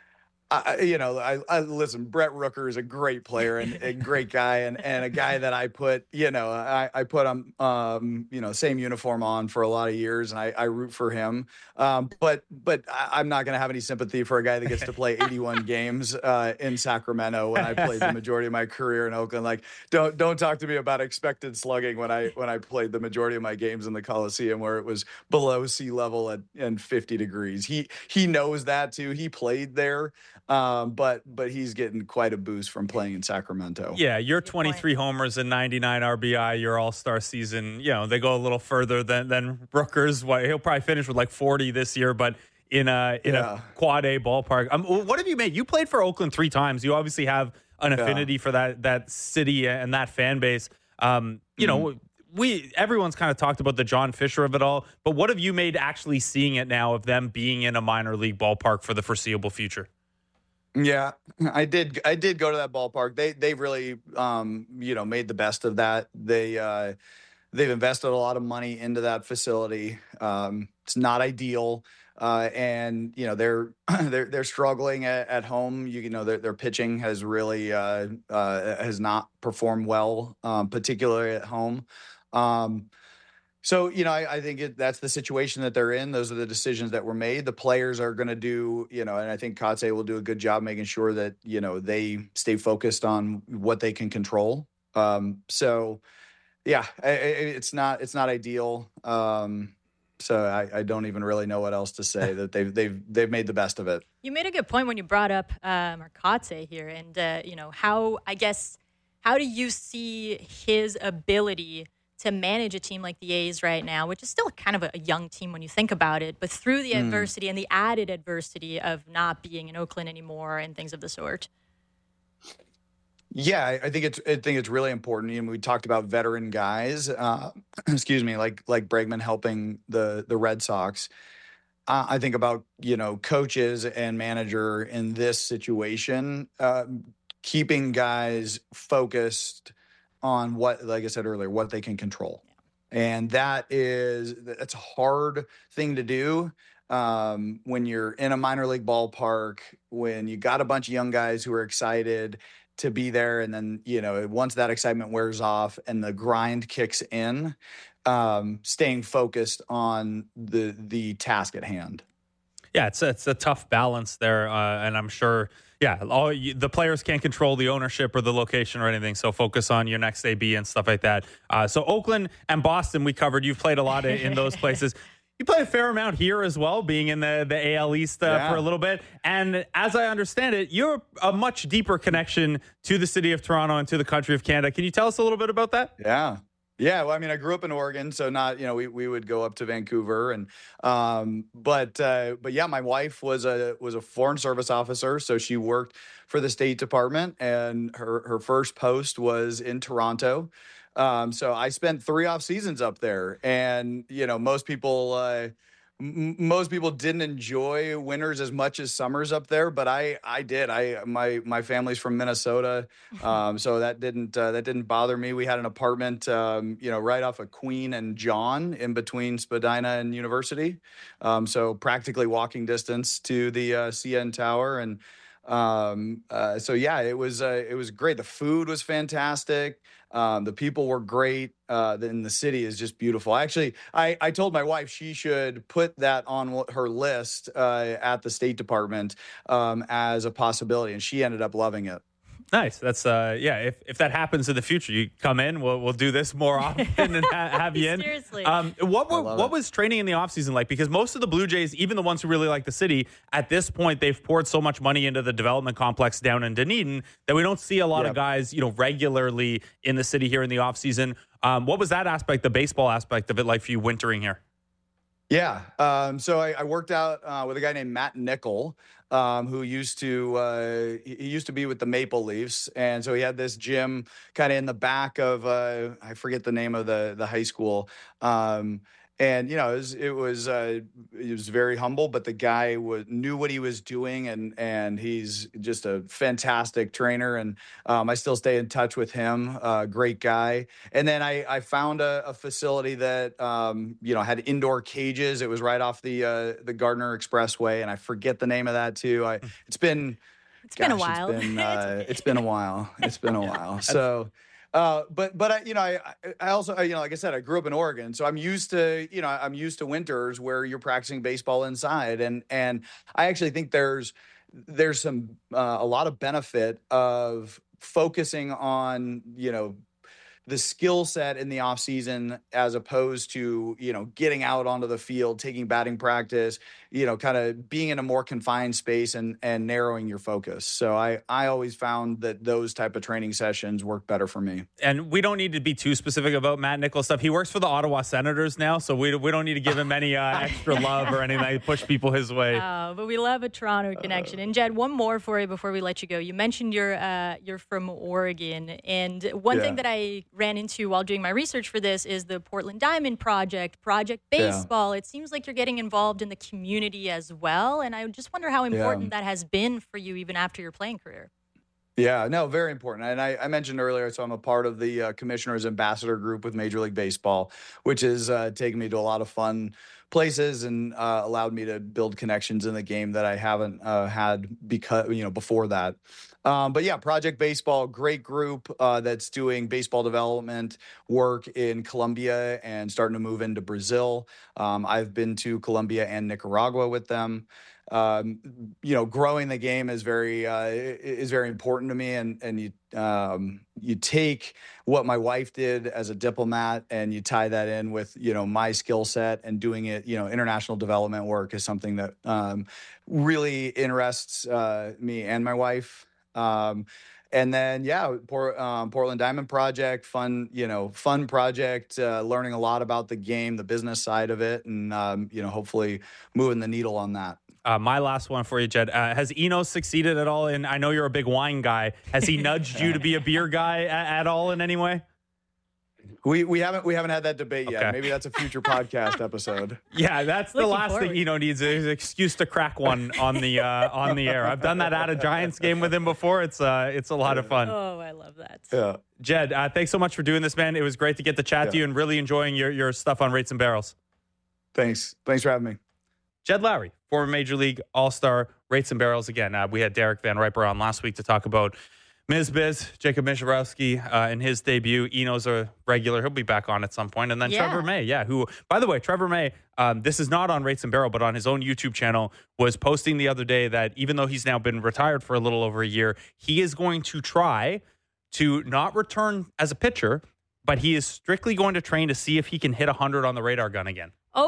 I, you know, I, I listen. Brett Rooker is a great player and a great guy, and, and a guy that I put, you know, I, I put him, um, you know, same uniform on for a lot of years, and I, I root for him. Um, but but I, I'm not going to have any sympathy for a guy that gets to play eighty-one games uh, in Sacramento when I played the majority of my career in Oakland. Like, don't don't talk to me about expected slugging when I when I played the majority of my games in the Coliseum where it was below sea level at and fifty degrees. He he knows that too. He played there. Um, but but he's getting quite a boost from playing in Sacramento. Yeah, your twenty-three homers and ninety-nine R B I, your All-Star season, you know, they go a little further than than Rooker's. He'll probably finish with like forty this year, but in a in yeah. a quad A ballpark. Um, what have you made? You played for Oakland three times. You obviously have an affinity yeah. for that that city and that fan base. Um, you mm-hmm. know, we everyone's kind of talked about the John Fisher of it all, but what have you made actually seeing it now of them being in a minor league ballpark for the foreseeable future? Yeah, I did. I did go to that ballpark. They they really, um, you know, made the best of that. They uh, they've invested a lot of money into that facility. Um, it's not ideal, uh, and you know they're they're they're struggling at, at home. You, you know their their pitching has really uh, uh, has not performed well, um, particularly at home. Um, So, you know, I, I think it, that's the situation that they're in. Those are the decisions that were made. The players are going to do, you know, and I think Kotsay will do a good job making sure that, you know, they stay focused on what they can control. Um, so, yeah, I, it's not it's not ideal. Um, so I, I don't even really know what else to say. That they've they've they've made the best of it. You made a good point when you brought up uh, Mark Kotsay here, and uh, you know how I guess how do you see his ability to manage a team like the A's right now, which is still kind of a young team when you think about it, but through the mm. adversity and the added adversity of not being in Oakland anymore and things of the sort? Yeah, I think it's I think it's really important. You know, we talked about veteran guys, uh, excuse me, like like Bregman helping the the Red Sox. Uh, I think about, you know, coaches and manager in this situation, uh, keeping guys focused on what, like I said earlier, what they can control. Yeah. And that is, that's a hard thing to do um, when you're in a minor league ballpark, when you got a bunch of young guys who are excited to be there. And then, you know, once that excitement wears off and the grind kicks in, um, staying focused on the, the task at hand. Yeah, it's a, it's a tough balance there. Uh, and I'm sure, yeah, all you, the players can't control the ownership or the location or anything. So focus on your next A B and stuff like that. Uh, so Oakland and Boston, we covered. You've played a lot in, in those places. You played a fair amount here as well, being in the, the A L East uh, yeah. for a little bit. And as I understand it, you're a much deeper connection to the city of Toronto and to the country of Canada. Can you tell us a little bit about that? Yeah. Yeah, well, I mean, I grew up in Oregon, so not, you know, we, we would go up to Vancouver, and um, but uh, but yeah, my wife was a was a Foreign Service officer, so she worked for the State Department, and her her first post was in Toronto. Um, so I spent three off seasons up there, and you know, most people uh, m- most people didn't enjoy winters as much as summers up there, but I I did. I my my family's from Minnesota, um, so that didn't uh, that didn't bother me. We had an apartment, um, you know, right off of Queen and John, in between Spadina and University, um, so practically walking distance to the uh, C N Tower, and um, uh, so yeah, it was uh, it was great. The food was fantastic. Um, the people were great. Uh, then the city is just beautiful. Actually, I, I told my wife she should put that on her list uh, at the State Department um, as a possibility, and she ended up loving it. Nice. That's uh, yeah. If if that happens in the future, you come in. We'll we'll do this more often and ha- have you in. Seriously. Um, what were, what it. was training in the offseason like? Because most of the Blue Jays, even the ones who really like the city, at this point they've poured so much money into the development complex down in Dunedin that we don't see a lot yep. of guys, you know, regularly in the city here in the offseason. Um, what was that aspect, the baseball aspect of it, like for you wintering here? Yeah. Um, so I, I worked out uh, with a guy named Matt Nickel, um, who used to uh, he used to be with the Maple Leafs, and so he had this gym kind of in the back of uh, I forget the name of the the high school. Um, And, you know, it was, it was, uh, it was very humble, but the guy was, knew what he was doing, and, and he's just a fantastic trainer. And um, I still stay in touch with him. Uh, great guy. And then I, I found a, a facility that, um, you know, had indoor cages. It was right off the, uh, the Gardner Expressway. And I forget the name of that too. I, it's been, It's gosh, been a while. It's been, uh, It's okay. it's been a while. It's been a while. So, Uh, but but I, you know, I I also, you know, like I said, I grew up in Oregon, so I'm used to, you know, I'm used to winters where you're practicing baseball inside, and and I actually think there's there's some uh, a lot of benefit of focusing on, you know, the skill set in the off season as opposed to, you know, getting out onto the field, taking batting practice, you know, kind of being in a more confined space and and narrowing your focus. So I I always found that those type of training sessions work better for me. And we don't need to be too specific about Matt Nichol's stuff. He works for the Ottawa Senators now, so we we don't need to give him any uh, extra love or anything like push people his way. Oh, but we love a Toronto connection. And Jed, one more for you before we let you go. You mentioned you're uh, you're from Oregon, and one Yeah. thing that I ran into while doing my research for this is the Portland Diamond Project, Project Baseball. Yeah. It seems like you're getting involved in the community as well, and I just wonder how important yeah. that has been for you even after your playing career. Yeah, no, very important. And I, I mentioned earlier, so I'm a part of the uh, Commissioner's Ambassador Group with Major League Baseball, which has uh, taken me to a lot of fun places and uh, allowed me to build connections in the game that I haven't uh, had because, you know, before that. Um, but yeah, Project Baseball, great group uh, that's doing baseball development work in Colombia and starting to move into Brazil. Um, I've been to Colombia and Nicaragua with them. Um, you know, growing the game is very uh, is very important to me, and and you um, you take what my wife did as a diplomat and you tie that in with, you know, my skill set and doing it. You know, international development work is something that um, really interests uh, me and my wife. Um, and then, yeah, Port, um, Portland Diamond Project, fun, you know, fun project, uh, learning a lot about the game, the business side of it, and, um, you know, hopefully moving the needle on that. Uh, my last one for you, Jed. Uh, has Eno succeeded at all? And I know you're a big wine guy. Has he nudged you to be a beer guy at, at all in any way? We we haven't we haven't had that debate yet. Okay. Maybe that's a future podcast episode. Yeah, that's the Looking last forward. thing Eno needs is an excuse to crack one on the uh, on the air. I've done that at a Giants game with him before. It's uh it's a lot of fun. Oh, I love that. Yeah. Jed, uh, thanks so much for doing this, man. It was great to get to chat to Yeah. you and really enjoying your your stuff on Rates and Barrels. Thanks. Thanks for having me. Jed Lowry, former Major League All-Star, Rates and Barrels. Again, uh, we had Derek Van Riper on last week to talk about Miz Biz, Jacob Misiorowski uh, in his debut. Eno's a regular. He'll be back on at some point. And then Yeah. Trevor May, yeah, who, by the way, Trevor May, um, this is not on Rates and Barrel, but on his own YouTube channel, was posting the other day that even though he's now been retired for a little over a year, he is going to try to not return as a pitcher, but he is strictly going to train to see if he can hit one hundred on the radar gun again.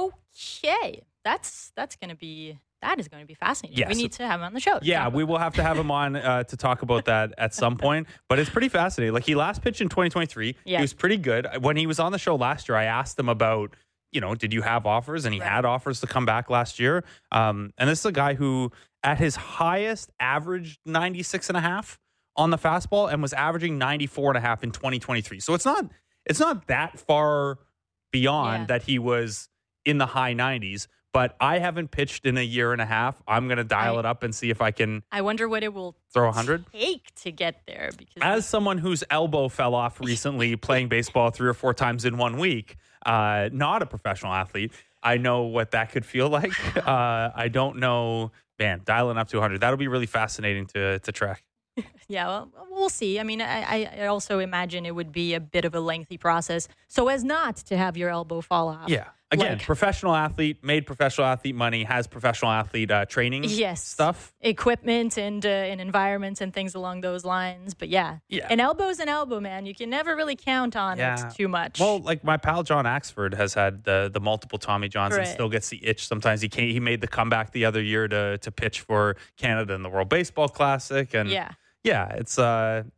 Okay. That's that's going to be that is going to be fascinating. Yes. We need to have him on the show. to Yeah, talk we about will have to have him on uh, to talk about that at some point. But it's pretty fascinating. Like, he last pitched in twenty twenty-three. Yeah. He was pretty good. When he was on the show last year, I asked him about, you know, did you have offers? And he Right. had offers to come back last year. Um, and this is a guy who, at his highest, averaged ninety-six and a half on the fastball and was averaging ninety-four and a half in twenty twenty-three. So it's not it's not that far beyond Yeah. that he was in the high nineties. But I haven't pitched in a year and a half. I'm going to dial I- it up and see if I can I wonder what it will throw one hundred. take to get there. Because As someone whose elbow fell off recently playing baseball three or four times in one week, uh, not a professional athlete, I know what that could feel like. Uh, I don't know, man, dialing up to one hundred. That'll be really fascinating to to track. yeah, well, we'll see. I mean, I, I I also imagine it would be a bit of a lengthy process so as not to have your elbow fall off. Yeah. Again, Like- professional athlete, made professional athlete money, has professional athlete uh, training Yes. stuff. Equipment and uh, and environments and things along those lines. But yeah, Yeah. an elbow's an elbow, man. You can never really count on Yeah. it too much. Well, like my pal John Axford has had the the multiple Tommy Johns and Right. still gets the itch. Sometimes he can't. He made the comeback the other year to to pitch for Canada in the World Baseball Classic, and yeah. yeah, it's uh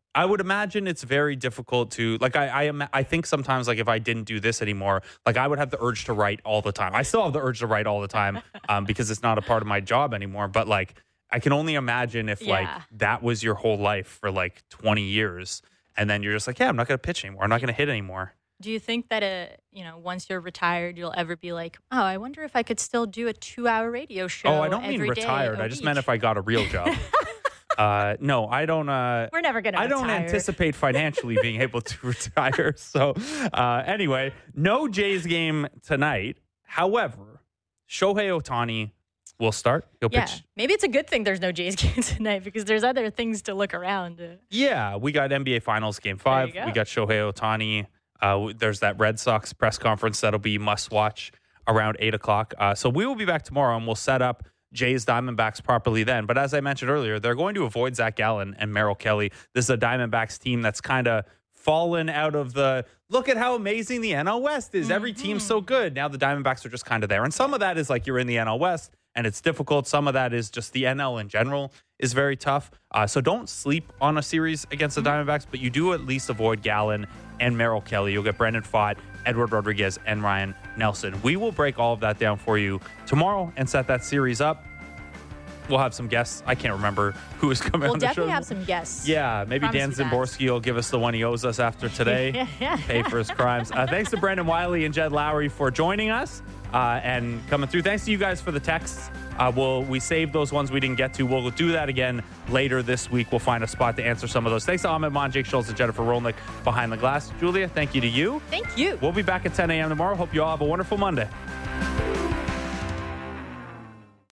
I would imagine it's very difficult to like. I I, am, I think sometimes like if I didn't do this anymore, like I would have the urge to write all the time. I still have the urge to write all the time um, because it's not a part of my job anymore. But like I can only imagine if Yeah. like that was your whole life for like twenty years, and then you're just like, yeah, I'm not going to pitch anymore. I'm not going to hit anymore. Do you think that, uh, you know, once you're retired, you'll ever be like, oh, I wonder if I could still do a two-hour radio show Oh, I don't mean every day retired. a I just week? meant if I got a real job. uh, no, I don't. Uh, We're never going to I don't retire. anticipate financially being able to retire. So, uh, anyway, no Jays game tonight. However, Shohei Ohtani will start. He'll Yeah, pitch. maybe it's a good thing there's no Jays game tonight because there's other things to look around. Yeah, we got N B A Finals Game Five. go. We got Shohei Ohtani. Uh, there's that Red Sox press conference that'll be must watch around eight o'clock. Uh, so we will be back tomorrow and we'll set up Jays Diamondbacks properly then. But as I mentioned earlier, they're going to avoid Zach Gallen and Merrill Kelly. This is a Diamondbacks team that's kind of fallen out of the look at how amazing the N L West is. Mm-hmm. Every team's so good. Now the Diamondbacks are just kind of there. And some of that is like you're in the N L West and it's difficult. Some of that is just the N L in general is very tough. Uh, so don't sleep on a series against the Diamondbacks, but you do at least avoid Gallen and Merrill Kelly. You'll get Brendan Pfaadt, Edward Rodriguez, and Ryan Nelson. We will break all of that down for you tomorrow and set that series up. We'll have some guests. I can't remember who is coming We'll on the show. definitely have some guests. Yeah, maybe Promise Dan you that. Zimborski will give us the one he owes us after today. Yeah, yeah. Pay for his crimes. Uh, thanks to Brendan Wiley and Jed Lowry for joining us uh, and coming through. Thanks to you guys for the texts. Uh, we'll, we saved those ones we didn't get to. We'll do that again later this week. We'll find a spot to answer some of those. Thanks to Ahmed Mon, Jake Schultz, and Jennifer Rolnick behind the glass. Julia, thank you to you. Thank you. We'll be back at ten a.m. tomorrow. Hope you all have a wonderful Monday.